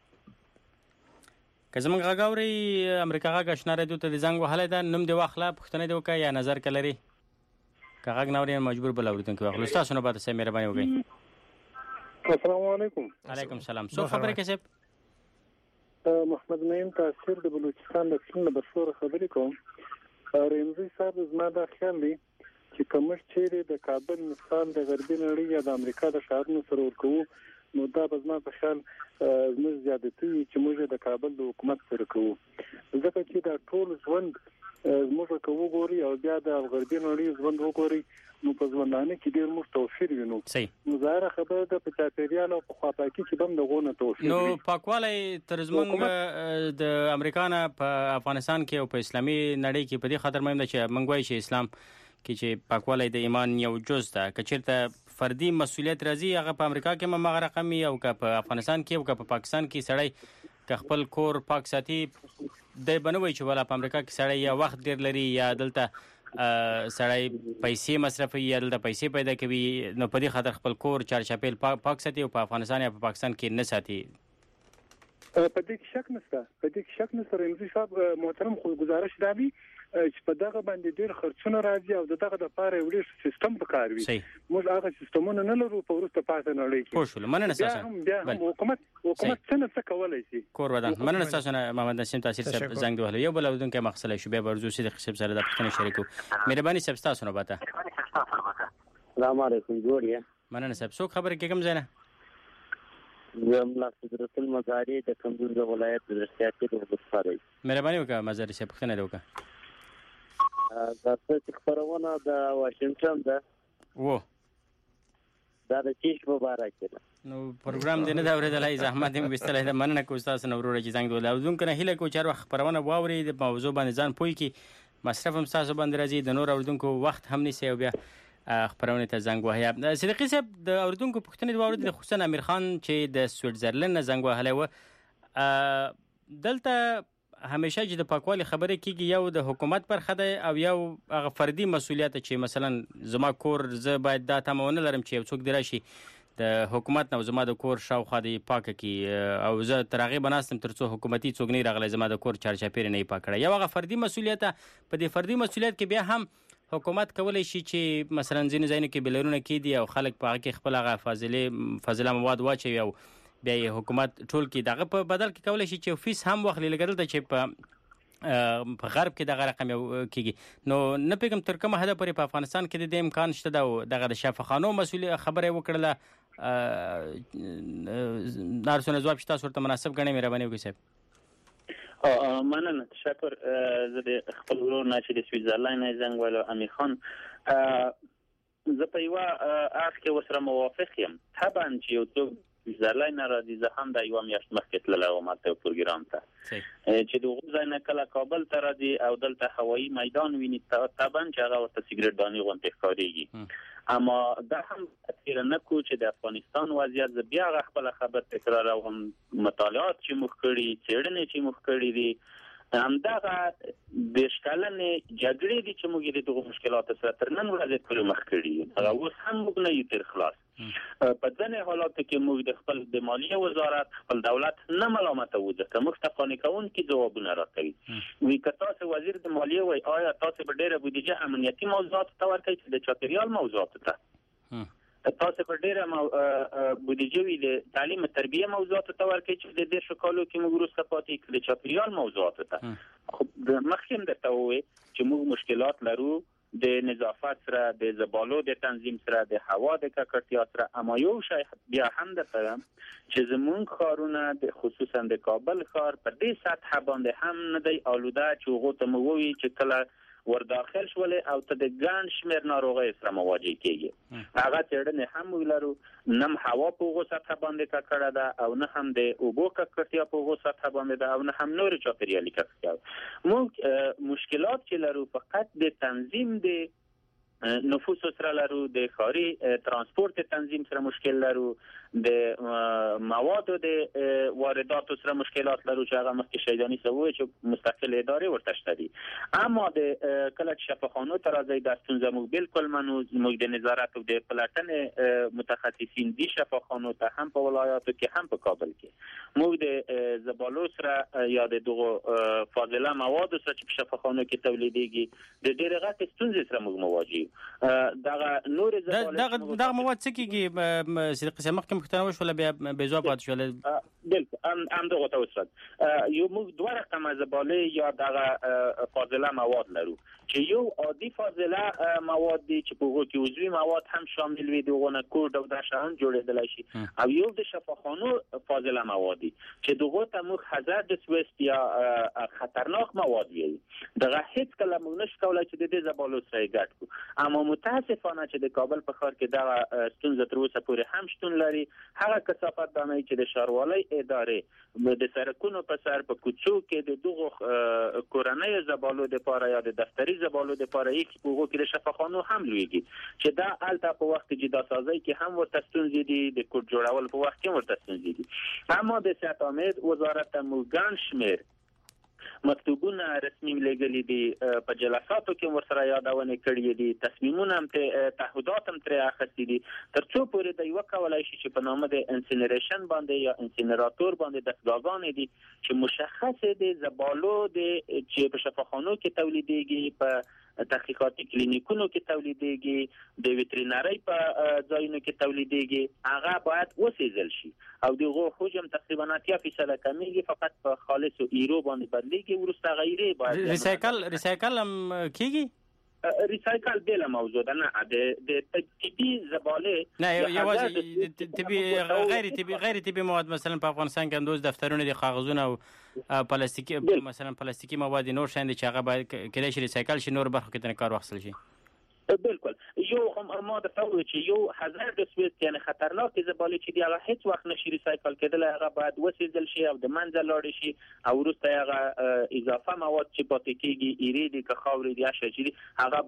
که زمونږ غاوري امریکا غا شناره دوته د زنګ وهله ده نوم دی واخله پښتنه دی وکای یا نظر کلري که غاګ ناوري مجبور بل اوریدونکو واخله تاسو نو بته سم مهرباني وکړئ السلام علیکم علیکم السلام سو خبره کې صاحب محمد نعیم تاثیر د بلوچستان د سیمه برشور خبرې کوم رینځي صاحب زما د خیال دی چې کومر چیرې د کابل مثال د غربي نړۍ یا د امریکا د ښارونو سره ورکوو نو دا به زما په خیال موږ زیاتې چې موږ د کابل د حکومت سره کوو ځکه چې دا ټول ژوند موږ کوو ګوري او بیا د غربي نړۍ ژوند وګوري نو په ژوندانه کې ډېر موږ توفیر وینو نو ظاهره خبره ده په چاپیریال او په خواپاکي کې بم د غونه توفیر نو پاکوالی تر زمونږ د امریکا نه په افغانستان کې او په اسلامي نړۍ کې په دې خاطر مهم ده چې موږ وایو چې اسلام کې چې پاکوالی د ایمان یو جز ده که چېرته فردي مسؤلیت راځي هغه په امریکا کې هم هغه رقم وي او که په افغانستان کې او که په پاکستان کې سړی که خپل کور پاک ساتي دی به نه وایي چې والا په امریکا کې سړی یا وخت ډېر لري یا دلته سړی پیسې مصرفوي یا دلته پیسې پیدا کوي نو په دې خاطر خپل کور چارچاپیل پاک ساتي او په افغانستان یا په پاکستان کې نه ساتي. په دې کې شک نشته په دې کې شک نشته رمزي صاحب محترم خو گزارش دا وی چې په دغه باندې ډېر خرچونه راځي او دغه د پاره یو ډېر سیستم پکار وي موږ هغه سیستمونه نه لرو په ورسته پاتې نړۍ کې. خو شول مننه تاسو بیا هم حکومت حکومت څنګه کولای شي کور ودان مننه تاسو نه محمد نسیم تاثیر صاحب زنګ دی یو بل ودون کې مخصله شو به ورزو سي د خصب سره د پښتنه شریکو مهرباني صاحب تاسو نه باته. السلام علیکم جوړیا مننه صاحب څو خبره کې کوم ځای زملا قدرت المزاری د کندوز ولایت د ریاست د وسپاري مهرباني وکړه مزاری صاحب پښتنه دی وکړه دا څه خبرونه د واشنگټن ده وو دا د چیش مبارک ده نو پروګرام دې نه دا ورېدلای زحمت یې وستلای دا مننه کوم تاسو نو وروره چې څنګه ولودون کنه هله کو چار وخت خبرونه واوري د موضوع باندې ځان پوي کی مصرف هم تاسو باندې راځي د نور اوردونکو وخت هم نسی او بیا خبرونه ته زنګ وهیا. صدیقي صاحب د اوردونکو پښتنې د واورید د حسین امیر خان چې د سویټزرلند نه زنګ وهلی و دلته همیشه چې د پاکوالي خبرې کیږي یو د حکومت برخه ده او یو هغه فردي مسؤلیت چې مثلا زما کور زه باید دا تمونه لرم چې یو څوک دی راشي د حکومت نه زما د کور شاوخوا دی پاک کی او زه تر هغه بناستم ترڅو حکومتي څوک نه راغلی زما د کور چارچاپیر نه پاک کړي یو هغه فردي مسؤلیت په دې فردي مسؤلیت کې بیا هم حکومت کولای شي چې مثلا ځینې ځایونو کې بلرونه کې دي او خلک په هغه کې خپل هغه فاضله فاضله مواد واچوي او بیا حکومت ټول کې دغه په بدل کې کولای شي چې فیس هم واخلي لګل ته چې په په غرب کې دغه رقم کېږي نو نه پیغام تر کومه حد پورې په افغانستان کې د امکان شته دا دغه د شفاخانو مسؤل خبره وکړله نارسونه جواب شته صورت مناسب غنې مهرباني وکړئ صاحب. مننه تشکر زه د خپل ورور نه چې د سویټزرلند نه زنګ ویلو امیر خان زه په یوه اړخ کې ورسره موافق یم طبعا چې یو څوک سویټزرلند نه راځي زه هم د یوه میاشت مخکې تللی وم هلته پروګرام ته چې د هغو ځای نه کله کابل ته راځي او دلته هوایي میدان ویني طبعا چې هغه ورته سیګرټ دانې غوندې ښکارېږي اما دا هم تاثیر نه کو چې د افغانستان وضعیت زه بیا هغه خپله خبر تکراروم مطالعات چې موږ کړي څېړنې چې موږ کړي دي همدغه دېرش کلنې جګړې دي چې موږ د دغو مشکلاتو سره تر نن ورځې پورې مخ کړي هغه اوس هم موږ نه یو تر خلاص په ځینې حالاتو کې موږ د خپل د مالیې وزارت خپل دولت نه ملامتوو ځکه موږ ته قانع کوونکي ځوابونه راکوي وایي که تاسو وزیر د مالیې وایي آیا تاسو به ډېره بودیجه امنیتي موضوعاتو ته ورکوئ چې د چاپیریال موضوعاتو ته تاسو به ډېره بودیجه وي د تعلیم تربیه موضوعاتو ته ورکوئ چې د دېرشو کالو کې موږ وروسته پاتې کړو د چاپیریال موضوعاتو ته خو مخکې هم درته ووایي چې موږ مشکلات لرو د نظافت سره د زبالو د تنظیم سره د هوا د ککړتیا سره اما یو شی بیا هم درته وایم چې زموږ ښارونه د خصوصا د کابل ښار په دې سطحه باندې هم نه دی آلوده چې هغو ته مو ووایي چې کله ورداخل شولې او ته د ګڼ شمېر ناروغیو سره مواجه کېږي هغه څېړنې هم موږ لرو نه هم هوا په هغو سطحه باندې ککړه ده او نه هم د اوبو ککړتیا په هغو سطحه باندې ده او نه هم نورې چاپېریالي ککړتیا موږ مشکلات چې لرو فقط د تنظیم د نفوس سره لرو د ښاري ترانسپورت تنظیم سره مشکل لرو د موادو د وارداتو سره مشکلات لرو چې هغه مخکې شیداني څه ووایي چې مستقل ادارې ورته شته دي اما د کله چې شفاخانو ته راځئ دا ستونزه موږ بالکل منو موږ د نظارت او د پلټنې متخصصین دي شفاخانو ته هم په ولایاتو کې هم په کابل کې موږ د زبالو سره یا د دغو فاضله موادو سره چې په شفاخانو کې تولیدېږي د ډېرې غټې ستونزې سره موږ مواجه دغه نور دغه دغه مواد څه کېږي صدیق صاحب مخکې مختنه وشوله بیا بې ځواب پاتې شوله بالکل هم دغه ته وصل یو موږ دوه رقم زباله یا دغه فاضله مواد لرو چې یو عادي فاضله مواد دي چې په هغه کې عضوي مواد هم شامل وي دغه کود او د شان جوړېدل شي او یو د شفاخانو فاضله مواد دي چې دغه ته موږ هازارډس ویست یا خطرناک مواد وي دغه هیڅ کله موږ نشو کولای چې د دې زبالو سره ګډ کړو اما متاسفانه چې د کابل په ښار کې دغه ستونزه تر اوسه پورې هم شتون لري هغه کثافت دانه چې د ښاروالۍ ادارې د سرکونو په سر په کوڅو کې د دغه کورنۍ زبالو د پاره یا د دفتري زبالو د پاره یک حقوق کې د شفاخانو هم لويږي چې دا الته په وخت جدا سازي کې هم ورته ستونزې دي د کوټ جوړول په وخت کې ورته ستونزې دي اما د صحت امید وزارت موګان شمیر مکتوبونه رسمي لګلې دي په جلساتو کې ورسره یادونه کړې دي تصمیمونه هم ته تعهدات هم تر اخستې دي ترڅو پورې د یو کولای شي چې په نامه د انسینریشن باندې یا انسینراتور باندې دستګاهونه دي چې مشخص دي زبالو د چې په شفاخانو کې تولیدېږي په تحقیقاتي کلینیکونو کې تولیدېږي د ویټرینری په ځایونو کې تولیدېږي هغه باید وسېزل شي او دغه حجم تقریبا اتیا فیصد کمیږي فقط په خالص ایرو باندې بدلیږي ورسته غیره باید ریسایکل ریسایکل هم کیږي ریسایکل بل موضوع ده نه د طبي زباله نه یوازې طبي غیر طبي غیر طبي مواد مثلا په افغانستان کې اندوز دفترونه د کاغذونه او پلاستیکي مثلا پلاستیکي مواد نور شاند چې هغه باید کله شي ریسایکل شي نور برخو کې تنه کار واخیستل شي بالکل یو هم ماده ته چې یو هازارډس ویست یعنی خطرناک زباله چې دی هغه هیڅ وخت نشي ریسایکل کېدل هغه باید وسېدل شي او د منځ لاړ شي او وروسته هغه اضافه مواد چې پاتې کېږي ایری د خاورې د شجري هغه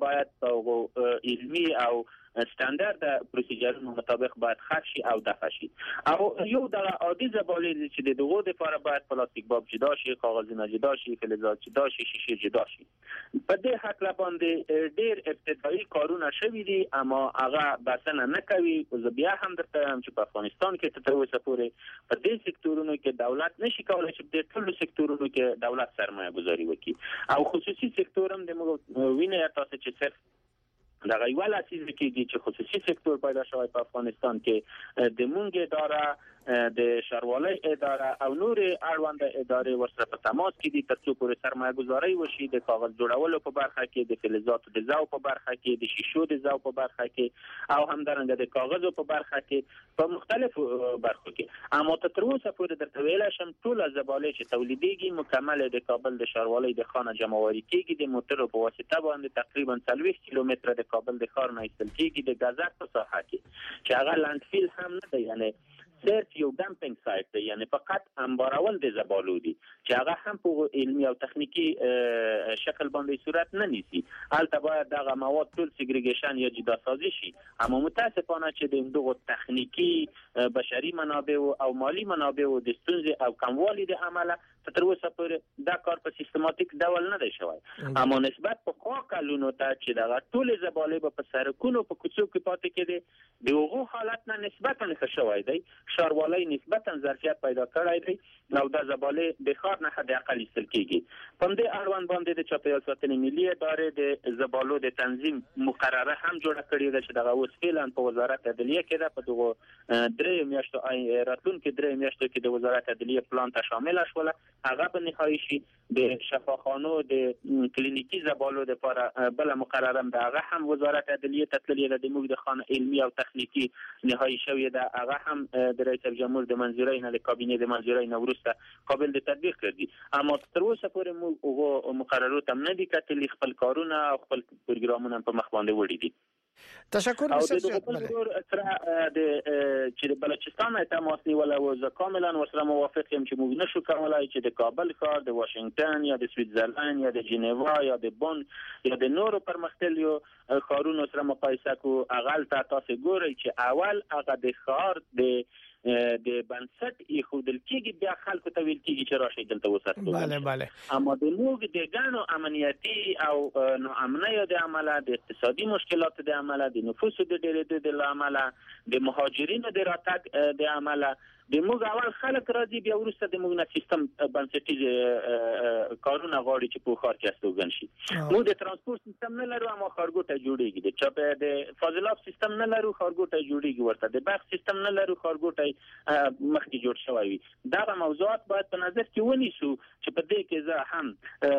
باید علمي او ستاندرد پروسیجرونو مطابق باید خرج شي او دفع شي او یو د عادي زباله چې د دغه لپاره باید پلاستیک باب جدا شي کاغذونه جدا شي فلزات جدا شي شیشه جدا شي په دې حق باندې ډېر ابتدایي کارونه شوي دي اما هغه بسنه نه کوي زه بیا هم درته هم چې په افغانستان کې تر اوسه پورې په دې سکتورونو کې دولت نشي کولای چې په ټولو سکتورونو کې دولت سرمایه گذاري وکړي او خصوصي سکتور هم د موږ ویني تاسو چې صرف دا غوړل اساس کېږي چې خصوصي سکتور پیدا شوی په افغانستان کې د مونږ اداره د ښاروالۍ اداره او نور اړوند ادارې ورسره په تماس کې دي ترڅو پورې سرمایه گذاري وشي د کاغذ جوړولو په برخه کې د فلزاتو د زاو په برخه کې د شیشو د زاو په برخه کې او همدارنګه د کاغذو په برخه کې په مختلفو برخو کې اما تر اوسه پورې درته ویل شم ټول زباله چې تولیدېږي مکمل د کابل د ښاروالۍ د خانه جمعواري کېږي د موټرو په واسطه باندې تقریبا څلوېښت کیلومتره د کابل د ښار نه ایستل کېږي د غزا په ساحه کې چې هغه لانډفیل هم نه دی یعنی صرف یو ډمپینګ سایت دی یعنی فقط انبارول د زبالو دي چې هغه هم په علمي او تخنیکی شکل باندې صورت نه نیسي البته باید دغه مواد ټول سیګریګیشن یا جدا سازي شي اما متاسفانه چې د دغه تخنیکی بشري منابع او مالی منابع د ستونزې او کموالي د عمله تر اوسه پورې دا کار په سیستماتیک ډول نه دی شوی اما نسبت په خوا کلونو ته چې دغه ټول زباله په سرکونو په کوڅو کې پاتې کېدي دغه حالت نه نسبتا ښه شوی دی ښاروالۍ نسبتا ظرفیت پیدا کړی دی او د زباله د ښار نه حد اقل ایستل کېږي په دې اړوند باندې د چاپیریال ساتنې ملي ادارې د زبالو د تنظیم مقرره هم جوړه کړې ده چې دغه اوس فعلا په وزارت عدلیه کې ده په دغه درې میاشتو راتلونکي درې میاشتو کې د وزارت عدلیه پلان ته شامل شول هغه په نهایی شي د شفاخانو د کلینیکی زبالو د لپاره بل مقرره ده هغه هم وزارت عدلیه تطلیه د موږ د خانه علمي او تخنیکی نهایی شوی ده هغه هم د رئیس جمهور د منظورۍ نه د کابینه د منظورۍ نه وروسته قابل د تطبیق کړي اما تر اوسه پورې موږ هغه مقررات هم نه دي کتلي خپل کارونه او خپل پروګرامونه په مخ باندې وړي دي تشکر بسیار زیات بله د چې د بلوچستان تماس نیول او زه کاملا ورسره موافق یم چې موږ نشو کولای چې د کابل ښار د واشنگټن یا د سویټزرلند یا د جنیوا یا د بون یا د نورو پرمختللو ښارونو سره مقایسه کو اقل تاسو ګورئ چې اول هغه د ښار د د بنسټ یخودل کېږي بیا خلکو ته ویل کېږي چې راشي دلته وساتو bale bale اما د موږ د ګانو امنیتي او ناامنۍ د عمله د اقتصادي مشکلات د عمله د نفوس د ډېرېدو د عمله د مهاجرینو د راتګ د عمله د موږ اول خلک راځي بیا وروسته د موږ نه سیستم بنسټیز کارونه غواړي چې په ښار کې استوګن شي موږ د ترانسپورت سیستم نه لرو اما ښارګوټه جوړیږي د چاپه د فاضلاب سیستم نه لرو ښارګوټه جوړیږي ورته د برق سیستم نه لرو ښارګوټه مخکې جوړ شوی وي. دا موضوعات باید په نظر کې ونیسو چې په دې کې زه هم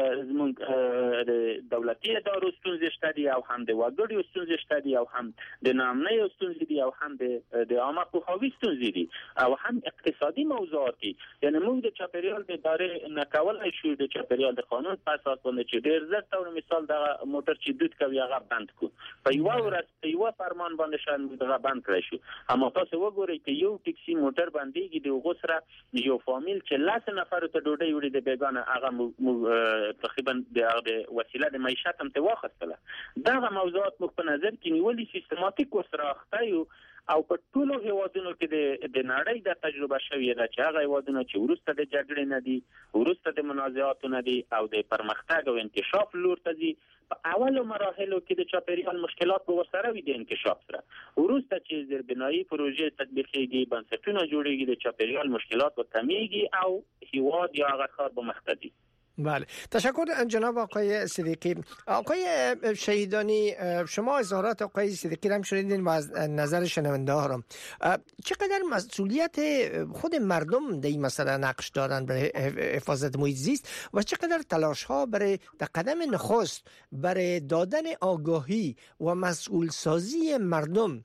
زموږ د دولتي ادارو ستونزې شته دي او هم د وګړو ستونزې شته دي او هم د نامنۍ ستونزې دي او هم د د عامه پوهاوي ستونزې دي او هم اقتصادي موضوعات دي. یعنی موږ د چاپیریال د ادارې نه کولای شو د چاپیریال د قانون په اساس باندې چې ډېر زر تور مثال د موټر چې دود کوي هغه بند کو په یو ورځ په یو فرمان باندې شان دغه بند کړی شو. اما تاسو وګورئ چې یو ټکسي موټر باندې د غوسره یو فامیل چې لاس نفر ته ډوډۍ وړي د بیگانه هغه تقریبا د وسیله د معیشت هم ته واخستله. دغه موضوعات مخ په نظر کې نیولې سیستماتیک وسره اخته او په ټولو هیوادونو کې د د نړۍ د تجربه شوې ده چې هغه هیوادونه چې ورسته د جګړې نه دي ورسته د منازعاتو نه دي او د پرمختګ او انکشاف لور ته ځي په اولو مراحلو کې د چاپیریال مشکلات به ورسره وي د انکشاف سره. ورسته چې زیربنایي پروژې تطبیقېږي بنسټونه جوړېږي د چاپیریال مشکلات به کمیږي او هیواد یا هغه ښار به مخ ته ځي. بله، تشکر جناب آقای صدیقی. آقای شهیدانی، شما اظهارات آقای صدیقی هم شنیدین و از نظر شنونده ها هم چقدر مسئولیت خود مردم در این مسئله نقش دارند برای حفاظت محیط زیست و چقدر تلاش ها برای در قدم نخست برای دادن آگاهی و مسئول سازی مردم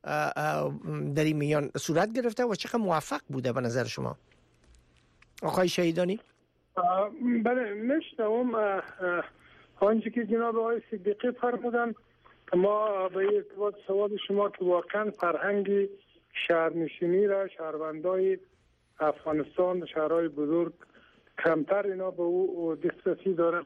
در این میان صورت گرفته و چقدر موفق بوده به نظر شما آقای شهیدانی؟ بله، میشنوم آنچه که جناب آقای صدیقی فرمودن. ما به ارتباط سوال شما که واقعا فرهنگ شهرنشینی را شهروندای افغانستان شهرهای بزرگ کمتر اینا به او دسترسی دارن.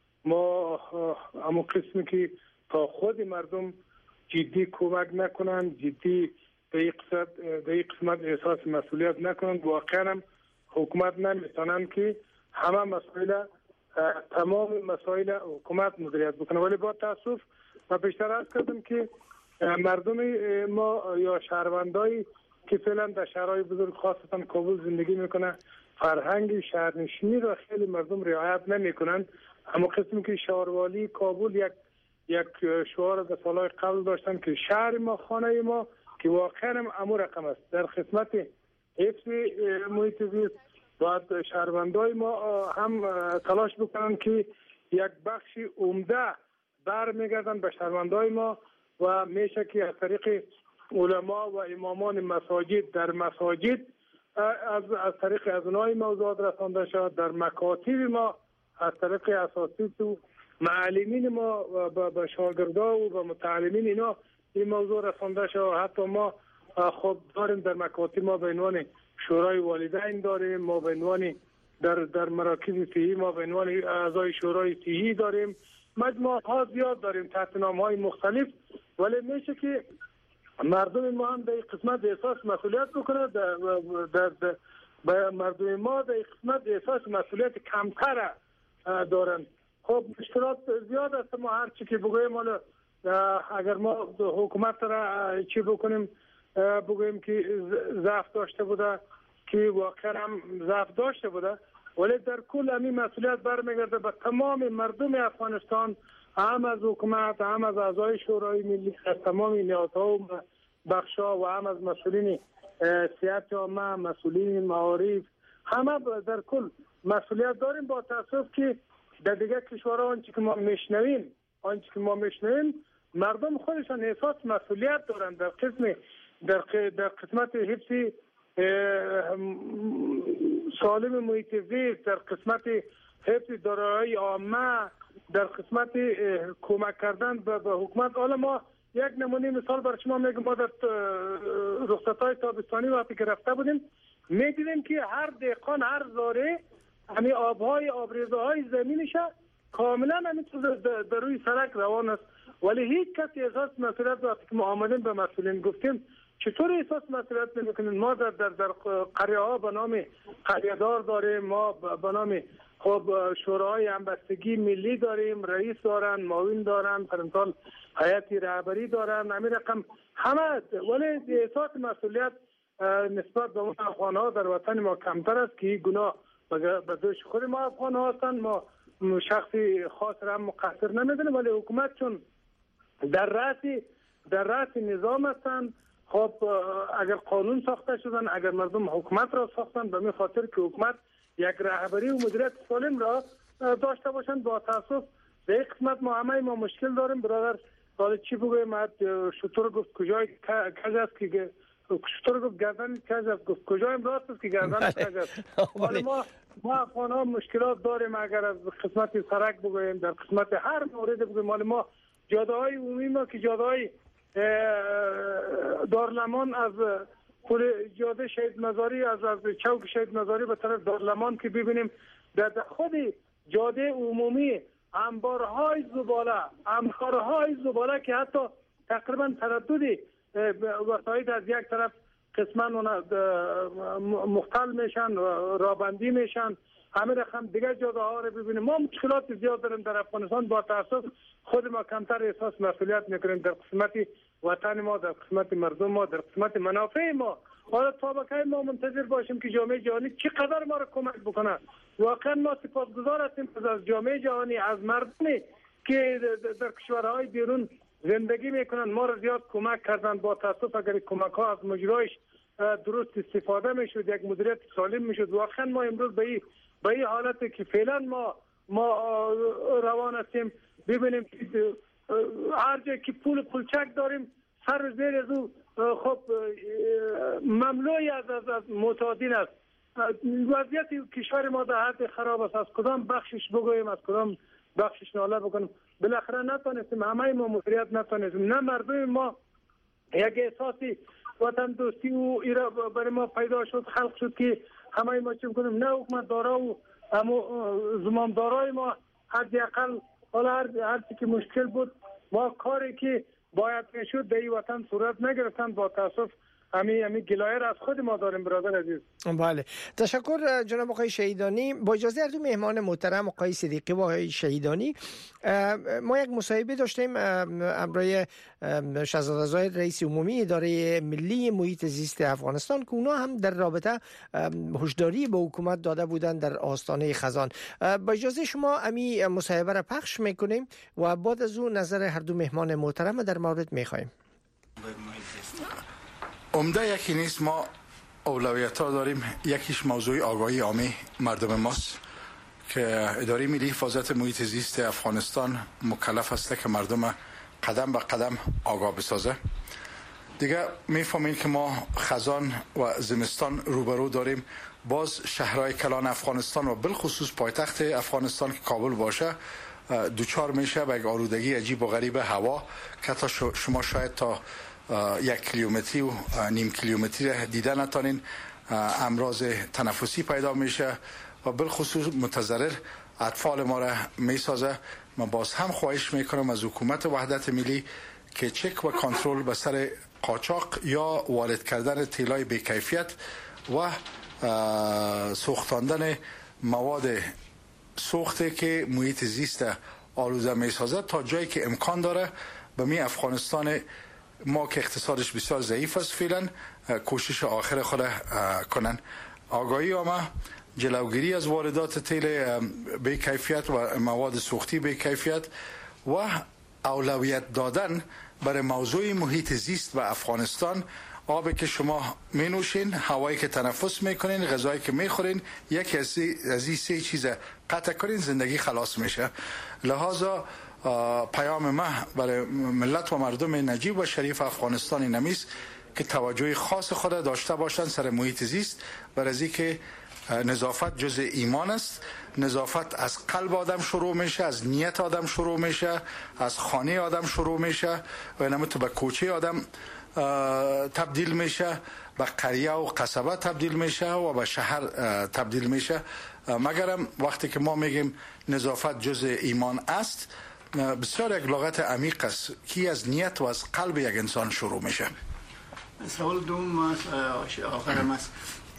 ما اما قسمی که تا خود مردم جدی کمک نکنن، جدی به این قسمت احساس مسئولیت نکنن، واقعا هم حکومت نمیتونن که همه مسائل تمام مسائل حکومت مدیریت بکنه. ولی با تاسف ما بیشتر عرض کردم که مردم ما یا شهروندایی که فعلا در شهرهای بزرگ خاصتا کابل زندگی میکنه فرهنگ شهرنشینی را خیلی مردم رعایت نمیکنن. اما قسمی که شهروالی کابل یک یک شعار در سالهای قبل داشتن که شهر ما خانه ما، که واقعا هم امور رقم است. در خدمت حفظ محیط زیست باید شهروندای ما هم تلاش بکنن که یک بخش عمده برمیگردن به شهروندای ما و میشه که از طریق علما و امامان مساجد در مساجد از از طریق اذنای موضوعات رسانده شود، در مکاتب ما از طریق اساتید و معلمین ما و به شاگردا و به متعلمین اینا این موضوع رسانده شود. حتی ما خب داریم در مکاتب ما به عنوان شورای والدین داریم، ما به عنوان در در مراکز صحی ما به عنوان اعضای شورای صحی داریم، مجموعات ها زیاد داریم تحت نام های مختلف. ولی میشه که مردم ما هم در این قسمت احساس مسئولیت بکنه. در, در, در, در مردم ما در این قسمت احساس مسئولیت کمتر دارن. خب مشکلات زیاد است. ما هر چی که بگویم، اگر ما حکومت را چی بکنیم بگویم که ضعف داشته بوده، که واقعا هم ضعف داشته بوده، ولی در کل همین مسئولیت برمیگرده به تمام مردم افغانستان، هم از حکومت، هم از اعضای شورای ملی، از تمام نهادها و بخشا و هم از مسئولین سیاست عامه، مسئولین معارف، همه در کل مسئولیت داریم. با تاسف که در دیگه کشورها آنچه که ما میشنویم آنچه که ما میشنویم مردم خودشان احساس مسئولیت دارند در قسم در در قسمت حفظ سالم محیط زیست، در قسمت حفظ دارایی عامه، در قسمت کمک کردن به حکومت. حالا ما یک نمونه مثال برای شما میگم. ما در رخصت‌های تابستانی وقتی که رفته بودیم میدیدیم که هر دهقان هر زاره همین آبهای آبریزه‌های زمینش کاملا همینطور در روی سرک روان است، ولی هیچ کسی احساس مسئولیت وقتی که ما آمدیم به مسئولین گفتیم چطور احساس مسئولیت نمی‌کنید؟ ما در در در قریه ها به نام قریه‌دار داریم، ما به نام خب شورای همبستگی ملی داریم، رئیس دارن، معاون دارن، پرنتال هیئت رهبری دارن، همین رقم همه. ولی احساس مسئولیت نسبت به افغان‌ها در وطن ما کمتر است که گناه به دوش خود ما افغان‌ها هستند. ما شخصی خاص را هم مقصر نمیدونیم، ولی حکومت چون در رأس در رأس نظام هستند، خب اگر قانون ساخته شدن، اگر مردم حکومت را ساختن، به می خاطر که حکومت یک رهبری و مدیریت سالم را داشته باشند. با تاسف به این قسمت ما همه ما مشکل داریم برادر. حالا چی بگویم؟ شطور گفت کجای کج است که شطور گفت گردن کج است، گفت کجای راست است که گردن کج است. حالا ما ما افغان ها مشکلات داریم. اگر از قسمت سرک بگویم، در قسمت هر مورد بگویم، حالا ما جاده های عمومی ما که جاده های دارلمان از پل جاده شهید مزاری از از چوک شهید مزاری به طرف دارلمان که ببینیم در خود جاده عمومی انبارهای زباله انبارهای زباله که حتی تقریبا ترددی وسایل از یک طرف قسما مختل میشن، رابندی میشن، همه رقم دیگر جاده ها رو ببینیم. ما مشکلات زیاد داریم در افغانستان. با تاسف خود ما کمتر احساس مسئولیت میکنیم در قسمت وطن ما، در قسمت مردم ما، در قسمت منافع ما. حالا تا بکی ما منتظر باشیم که جامعه جهانی چقدر ما را کمک بکنه. واقعا ما سپاسگزار هستیم از جامعه جهانی، از مردمی که در کشورهای بیرون زندگی میکنن، ما را زیاد کمک کردن. با تاسف اگر کمک ها از مجرایش درست استفاده میشد، یک مدیریت سالم میشد، واقعا ما امروز به این به این حالتی که فعلا ما ما روان هستیم ببینیم که هر جایی که پول پولچک داریم سر زیر از او خب مملوی از از, از معتادین است. وضعیت کشور ما در حد خراب است. از کدام بخشش بگوییم، از کدام بخشش ناله بکنیم؟ بالاخره نتونستیم، همه ما مدیریت نتونستیم. نه مردم ما یک احساسی وطن دوستی و ایرا برای ما پیدا شد، خلق شد که همه ما چه بکنیم. نه حکومت دارا و زمام دارای ما حداقل حالا هر چی که مشکل بود ما کاری که باید میشد در این وطن صورت نگرفتن. با تاسف همین همین گلایه از خود ما داریم برادر عزیز. بله، تشکر جناب آقای شهیدانی. با اجازه هر دو مهمان محترم آقای صدیقی و آقای شهیدانی، ما یک مصاحبه داشتیم همراه شهزاده زاید رئیس عمومی اداره ملی محیط زیست افغانستان که اونا هم در رابطه هشداری به حکومت داده بودن در آستانه خزان. با اجازه شما امی مصاحبه را پخش میکنیم و بعد از اون نظر هر دو مهمان محترم در مورد میخوایم. عمده یکی نیست، ما اولویت ها داریم. یکیش موضوع آگاهی عامه مردم ماست که اداره ملی حفاظت محیط زیست افغانستان مکلف است که مردم قدم به قدم آگاه بسازه. دیگه میفهمین که ما خزان و زمستان روبرو داریم. باز شهرهای کلان افغانستان و بالخصوص پایتخت افغانستان که کابل باشه دوچار میشه به یک آلودگی عجیب و غریب هوا که تا شما شاید تا یک کیلومتری و نیم کیلومتری دیده نتانین. امراض تنفسی پیدا میشه و بالخصوص متضرر اطفال ما را میسازه. من باز هم خواهش میکنم از حکومت وحدت ملی که چک و کنترل به سر قاچاق یا وارد کردن تیلای بی‌کیفیت و سوختاندن مواد سوخته که محیط زیست آلوده میسازه تا جایی که امکان داره به می افغانستان ما که اقتصادش بسیار ضعیف است فعلا کوشش آخر خود کنن. آگاهی عامه، جلوگیری از واردات تیل بی کیفیت و مواد سوختی بی کیفیت و اولویت دادن برای موضوع محیط زیست و افغانستان. آبی که شما می نوشین، هوایی که تنفس میکنین، غذایی که میخورین، یکی از این سه چیز قطع کنین زندگی خلاص میشه. لحاظا پیام ما برای ملت و مردم نجیب و شریف افغانستان نمیست که توجه خاص خود داشته باشند سر محیط زیست، برای که نظافت جز ایمان است. نظافت از قلب آدم شروع میشه، از نیت آدم شروع میشه، از خانه آدم شروع میشه و اینم تو به کوچه آدم تبدیل میشه، به قریه و قصبه تبدیل میشه و به شهر تبدیل میشه. مگرم وقتی که ما میگیم نظافت جز ایمان است، بسیار یک لغت عمیق است که از نیت و از قلب یک انسان شروع میشه. سوال دوم آخرم است،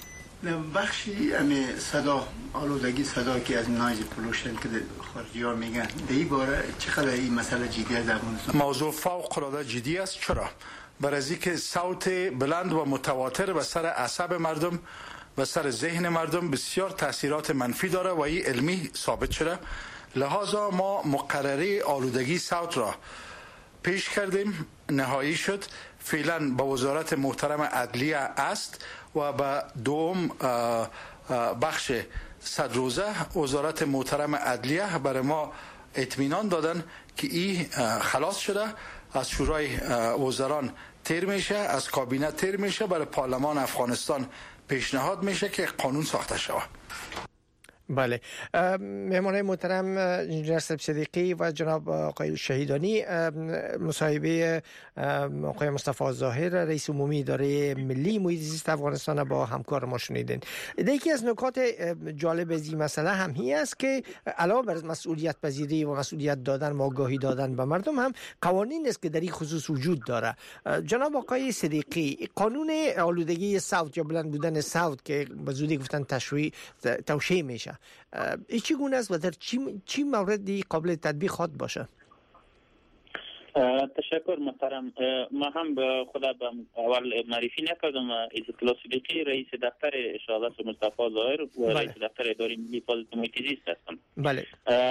بخشی امی صدا آلودگی صدا که از نایز پولوشن که خارجی ها میگن در این باره چقدر این مسئله جدی است در افغانستان؟ موضوع فوق العاده جدی است. چرا؟ برای که صوت بلند و متواتر به سر عصب مردم، به سر ذهن مردم بسیار تاثیرات منفی داره و این علمی ثابت شده. لحاظا ما مقرره آلودگی صوت را پیش کردیم، نهایی شد. فعلا به وزارت محترم عدلیه است و به دوم بخش صد روزه وزارت محترم عدلیه برای ما اطمینان دادن که این خلاص شده، از شورای وزران تیر میشه، از کابینه تیر میشه، برای پارلمان افغانستان پیشنهاد میشه که قانون ساخته شود. بله، مهمان محترم انجینر صدیقی و جناب آقای شهیدانی، مصاحبه آقای مصطفی ظاهر رئیس عمومی اداره ملی محیط زیست افغانستان با همکار ما شنیدین. یکی از نکات جالب از این مسئله هم هی است که علاوه بر مسئولیت پذیری و مسئولیت دادن و آگاهی دادن به مردم، هم قوانین است که در این خصوص وجود داره. جناب آقای صدیقی، قانون آلودگی صوت یا بلند بودن صوت که به زودی گفتن تشویع توشیح میشه، این چگونه است و در چی, چی موردی قابل تطبیق خواهد باشه؟ تشکر محترم. ما هم به خدا به اول معرفی نکردم. عزت الله صدیقی رئیس دفتر اشارات مصطفی ظاهر و بله. رئیس دفتر اداره ملی حفاظت محیط زیست هستم. بله.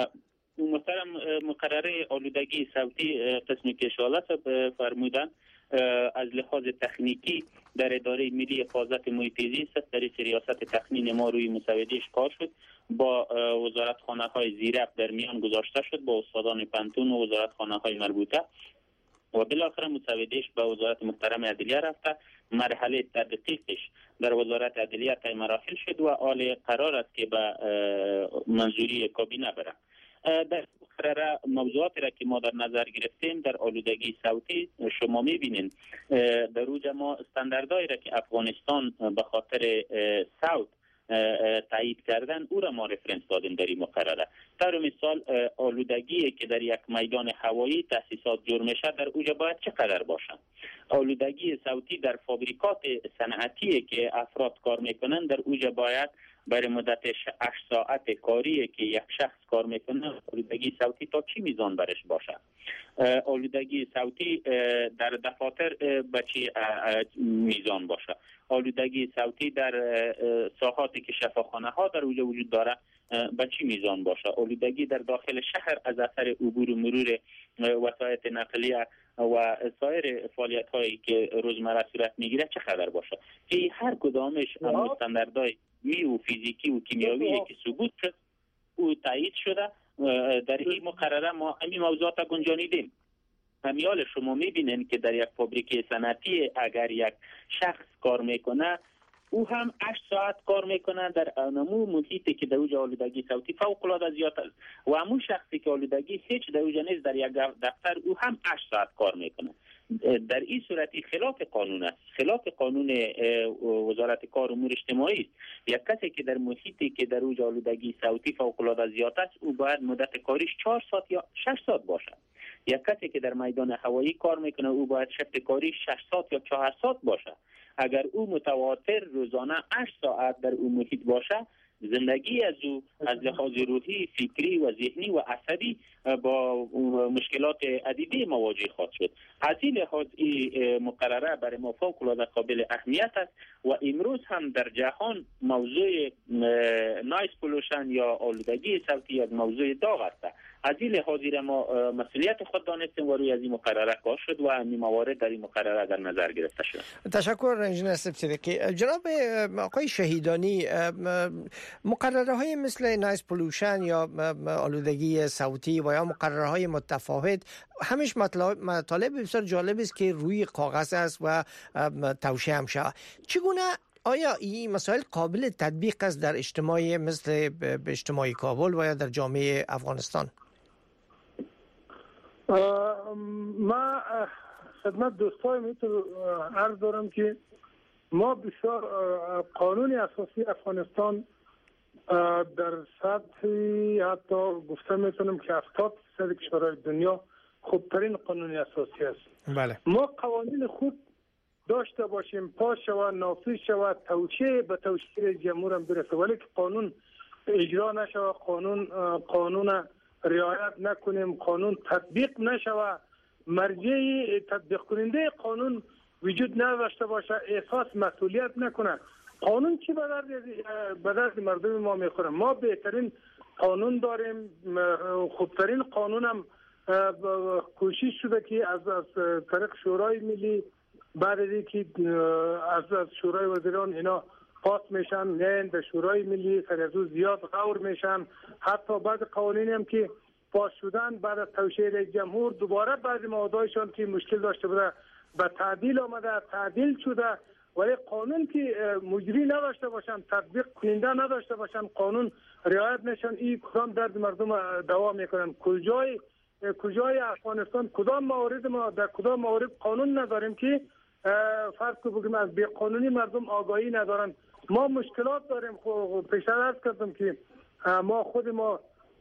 محترم، مقرره آلودگی صوتی قسمی که اشارات فرمودن از لحاظ تکنیکی در اداره ملی حفاظت محیط زیست است. در ریاست تقنین ما روی مسودهش کار شد، با وزارت خانه های زیرک در میان گذاشته شد، با استادان پنتون و وزارت خانه های مربوطه، و بالاخره مسودهش به وزارت محترم عدلیه رفته. مرحله تدقیقش در وزارت عدلیه طی مراحل شد و حال قرار است که به منظوری کابینه بره. در مقرره موضوعاتی را که ما در نظر گرفتیم در آلودگی صوتی شما میبینین. در اوج ما استانداردهایی را که افغانستان به خاطر صوت تایید کردن او را ما رفرنس دادیم در این مقرره. در مثال آلودگی که در یک میدان هوایی تاسیسات جور میشه در اوج باید چقدر باشه؟ آلودگی صوتی در فابریکات صنعتی که افراد کار میکنن در اوج باید برای مدت هشت ساعت کاری که یک شخص کار میکنه آلودگی صوتی تا چی میزان برش باشه؟ آلودگی صوتی در دفاتر به چی میزان باشه؟ آلودگی صوتی در ساحاتی که شفاخانه ها در اوج وجود داره به چی میزان باشه؟ آلودگی در داخل شهر از اثر عبور و مرور وسایط نقلیه و سایر فعالیت هایی که روزمره صورت میگیره چقدر باشه؟ که هر کدامش استانداردهای می و فیزیکی و کیمیاوی که ثبوت شد او تایید شده. در این مقرره ما همین موضوعات گنجانیدیم. همیال شما میبینین که در یک فابریکه صنعتی اگر یک شخص کار میکنه او هم هشت ساعت کار میکنه در نمو محیطی که در اوج آلودگی صوتی فوق العاده زیاد است و همون شخصی که آلودگی هیچ در اوج نیست در یک دفتر او هم هشت ساعت کار میکنه. در این صورتی خلاف قانون است، خلاف قانون وزارت کار و امور اجتماعی است. یک کسی که در محیطی که در اوج آلودگی صوتی فوق العاده زیاد است او باید مدت کاریش چهار ساعت یا شش ساعت باشه. یک کسی که در میدان هوایی کار میکنه او باید شفت کاری شش ساعت یا چهار ساعت باشه. اگر او متواتر روزانه هشت ساعت در اون محیط باشه، زندگی از او از لحاظ روحی، فکری و ذهنی و عصبی با مشکلات عدیده مواجه خواهد شد. از این لحاظ این مقرره برای ما فوق العاده قابل اهمیت است و امروز هم در جهان موضوع نایس پولوشن یا آلودگی صوتی یک موضوع داغ است. از این لحاظ ما مسئولیت خود دانستیم و روی از این مقرره کار شد و همین موارد در این مقرره در نظر گرفته شد. تشکر انجینر صدیقی. جناب آقای شهیدانی، مقرره های مثل نایس پولوشن یا آلودگی صوتی و یا مقرره های متفاوت همش مطالب بسیار جالب است که روی کاغذ است و توشیح هم شود. چگونه آیا این مسائل قابل تطبیق است در اجتماعی مثل اجتماعی کابل و یا در جامعه افغانستان؟ ما خدمت دوستای میتونم عرض دارم که ما بسیار قانون اساسی افغانستان در سطح حتی گفته میتونم که هفتاد درصد کشورهای دنیا خوبترین قانون اساسی است. بله. ما قوانین خوب داشته باشیم، پاس شود، نافذ شود، توشیح به توشیح جمهور هم برسه، ولی که قانون اجرا نشود، قانون قانون رعایت نکنیم، قانون تطبیق نشود، مرجع تطبیق کننده قانون وجود نداشته باشه، احساس مسئولیت نکنه، قانون چی به درد به درد مردم ما میخوره؟ ما بهترین قانون داریم، خوبترین قانون هم کوشش شده که از از طریق شورای ملی بعد از اینکه از از شورای وزیران اینا پاس میشن نه در شورای ملی سر از زیاد غور میشن. حتی بعض قوانین هم که پاس شدن بعد از توشیح رئیس جمهور دوباره بعضی موضوعشان که مشکل داشته بوده به تعدیل آمده، تعدیل شده، ولی قانون که مجری نداشته باشن، تطبیق کننده نداشته باشن، قانون رعایت نشن، این کدام درد مردم دوا میکنن. کجای کجای افغانستان کدام موارد ما در کدام موارد قانون نداریم که فرض کنیم از بی قانونی مردم آگاهی ندارن. ما مشکلات داریم. خب پیشتر عرض کردم که ما خود ما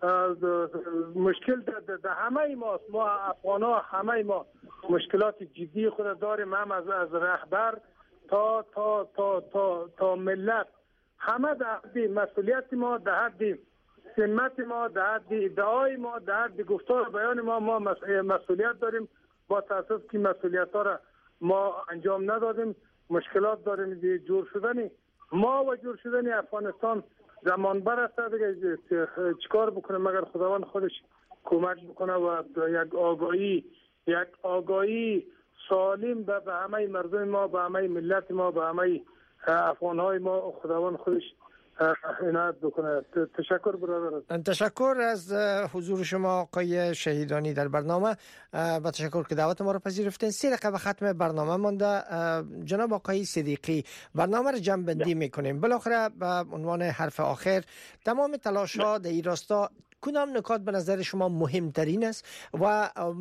مشکل در همه ماست. ما افغان ها همه ما مشکلات جدی خود داریم، هم از از رهبر تا تا تا تا تا ملت. همه در حد مسئولیت ما، در حد سمت ما، در حد ادعای ما، در حد گفتار بیان ما ما مسئولیت داریم. با تاسف که مسئولیت ها را ما انجام ندادیم. مشکلات داریم. جور شدن ما و جور شدن افغانستان زمان بر است دیگه. چیکار بکنه مگر خداوند خودش کمک بکنه و یک آگاهی یک آگاهی سالم به همه مردم ما، به همه ملت ما، به همه افغانهای ما خداوند خودش عنایت بکنه. تشکر برادر. تشکر از حضور شما آقای شهیدانی در برنامه و تشکر که دعوت ما را پذیرفتین. سه دقیقه به ختم برنامه مانده. جناب آقای صدیقی، برنامه را جمع بندی میکنیم. بالاخره به عنوان حرف آخر، تمام تلاش ها در این راستا کدام نکات به نظر شما مهمترین است و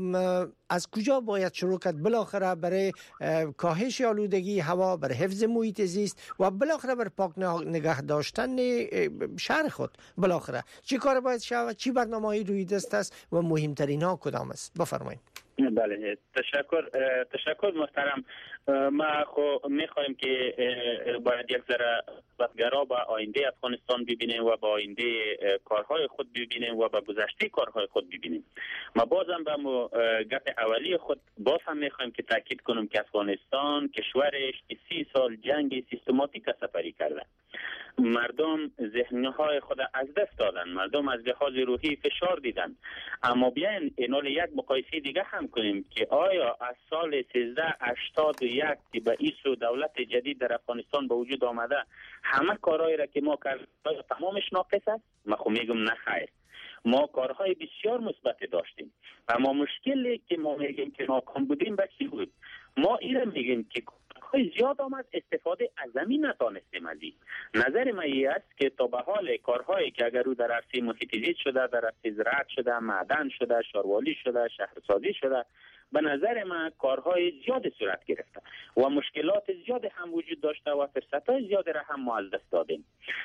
از کجا باید شروع کرد بالاخره برای کاهش آلودگی هوا، برای حفظ محیط زیست و بالاخره برای پاک نگه داشتن شهر خود؟ بالاخره چی کار باید شود؟ چی برنامه‌ای روی دست است و مهمترین ها کدام است؟ بفرمایید. بله، تشکر تشکر محترم. ما خو میخوایم که باید یک ذره بدگرا با آینده افغانستان ببینیم و با آینده کارهای خود ببینیم و با گذشته کارهای خود ببینیم. ما بازم به گپ اولی خود باز هم میخوایم که تاکید کنم که افغانستان کشورش سی سال جنگ سیستماتیک سپری کرده. مردم ذهنهای خود از دست دادن، مردم از لحاظ روحی فشار دیدن. اما بیاین اینال یک مقایسه دیگه هم کنیم که آیا از سال سیزده هشتاد و یک که به ایسو دولت جدید در افغانستان به وجود آمده همه کارهایی را که ما کردیم تمامش ناقص است؟ من خب میگم نه خیر. ما کارهای بسیار مثبت داشتیم، اما مشکلی که ما میگیم که ناکام بودیم به چی بود؟ ما ایره میگیم که کارهای زیاد آمد، استفاده از زمین نتانستیم از این. نظر من این است که تا به حال کارهایی که اگر رو در عرصه محیط زیست شده، در عرصه زراعت شده، معدن شده، شاروالی شده، شهرسازی شده، به نظر من کارهای زیاد صورت گرفته و مشکلات زیاد هم وجود داشته و فرصتهای زیاد را هم ما از دست دادیم.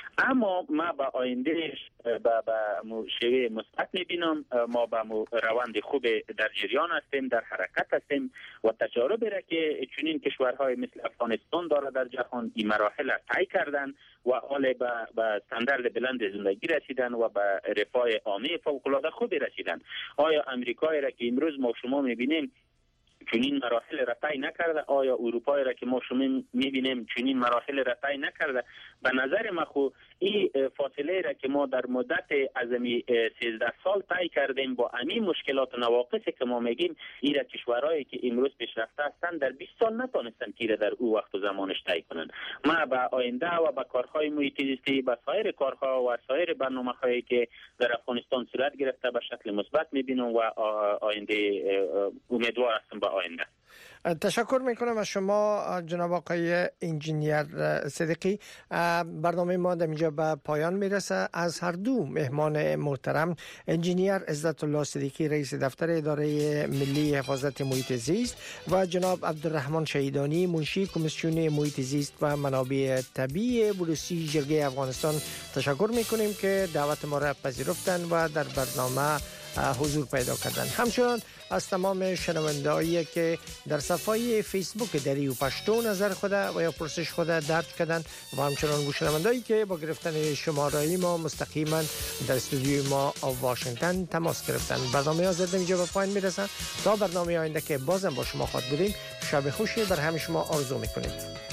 اما ما به آینده به شیوه مثبت میبینم. ما به روند خوب در جریان هستیم، در حرکت هستیم و تجاربی را که چنین کشورهای مثل افغانستان داره در جهان این مراحل را طی کردن و حال به به استاندارد بلند زندگی رسیدن و به رفاه عامه فوق العاده خوبی رسیدن. آیا امریکایی را که امروز ما شما میبینیم چنین مراحل را طی نکرده؟ آیا اروپایی را که ما شما میبینیم چنین مراحل را طی نکرده؟ به نظر من خو این فاصله را که ما در مدت از امی سیزده سال طی کردیم با امی مشکلات و نواقصی که ما میگیم، این را کشورهایی که امروز پیشرفته هستند در بیست سال نتونستن که در او وقت و زمانش طی کنن. ما به آینده و به کارهای محیط زیستی، به سایر کارها و سایر برنامه‌هایی که در افغانستان صورت گرفته به شکل مثبت میبینم و آینده امیدوار هستم به آینده. تشکر میکنم از شما جناب آقای انجینیر صدیقی. برنامه ما در اینجا به پایان میرسه. از هر دو مهمان محترم، انجینیر عزت الله صدیقی رئیس دفتر اداره ملی حفاظت محیط زیست و جناب عبدالرحمن شهیدانی منشی کمیسیون محیط زیست و منابع طبیعی بلوسی جرگه افغانستان تشکر میکنیم که دعوت ما را پذیرفتن و در برنامه حضور پیدا کردن. همچنان از تمام شنوندهایی که در صفحه فیسبوک دری و پشتو نظر خود و یا پرسش خود درج کردن و همچنان شنوندهایی که با گرفتن شماره ما مستقیما در استودیوی ما واشنگتن تماس گرفتن. برنامه ها زدن اینجا به پایان میرسن. تا برنامه آینده که بازم با شما خواهد بودیم، شب خوشی بر همه شما آرزو میکنیم.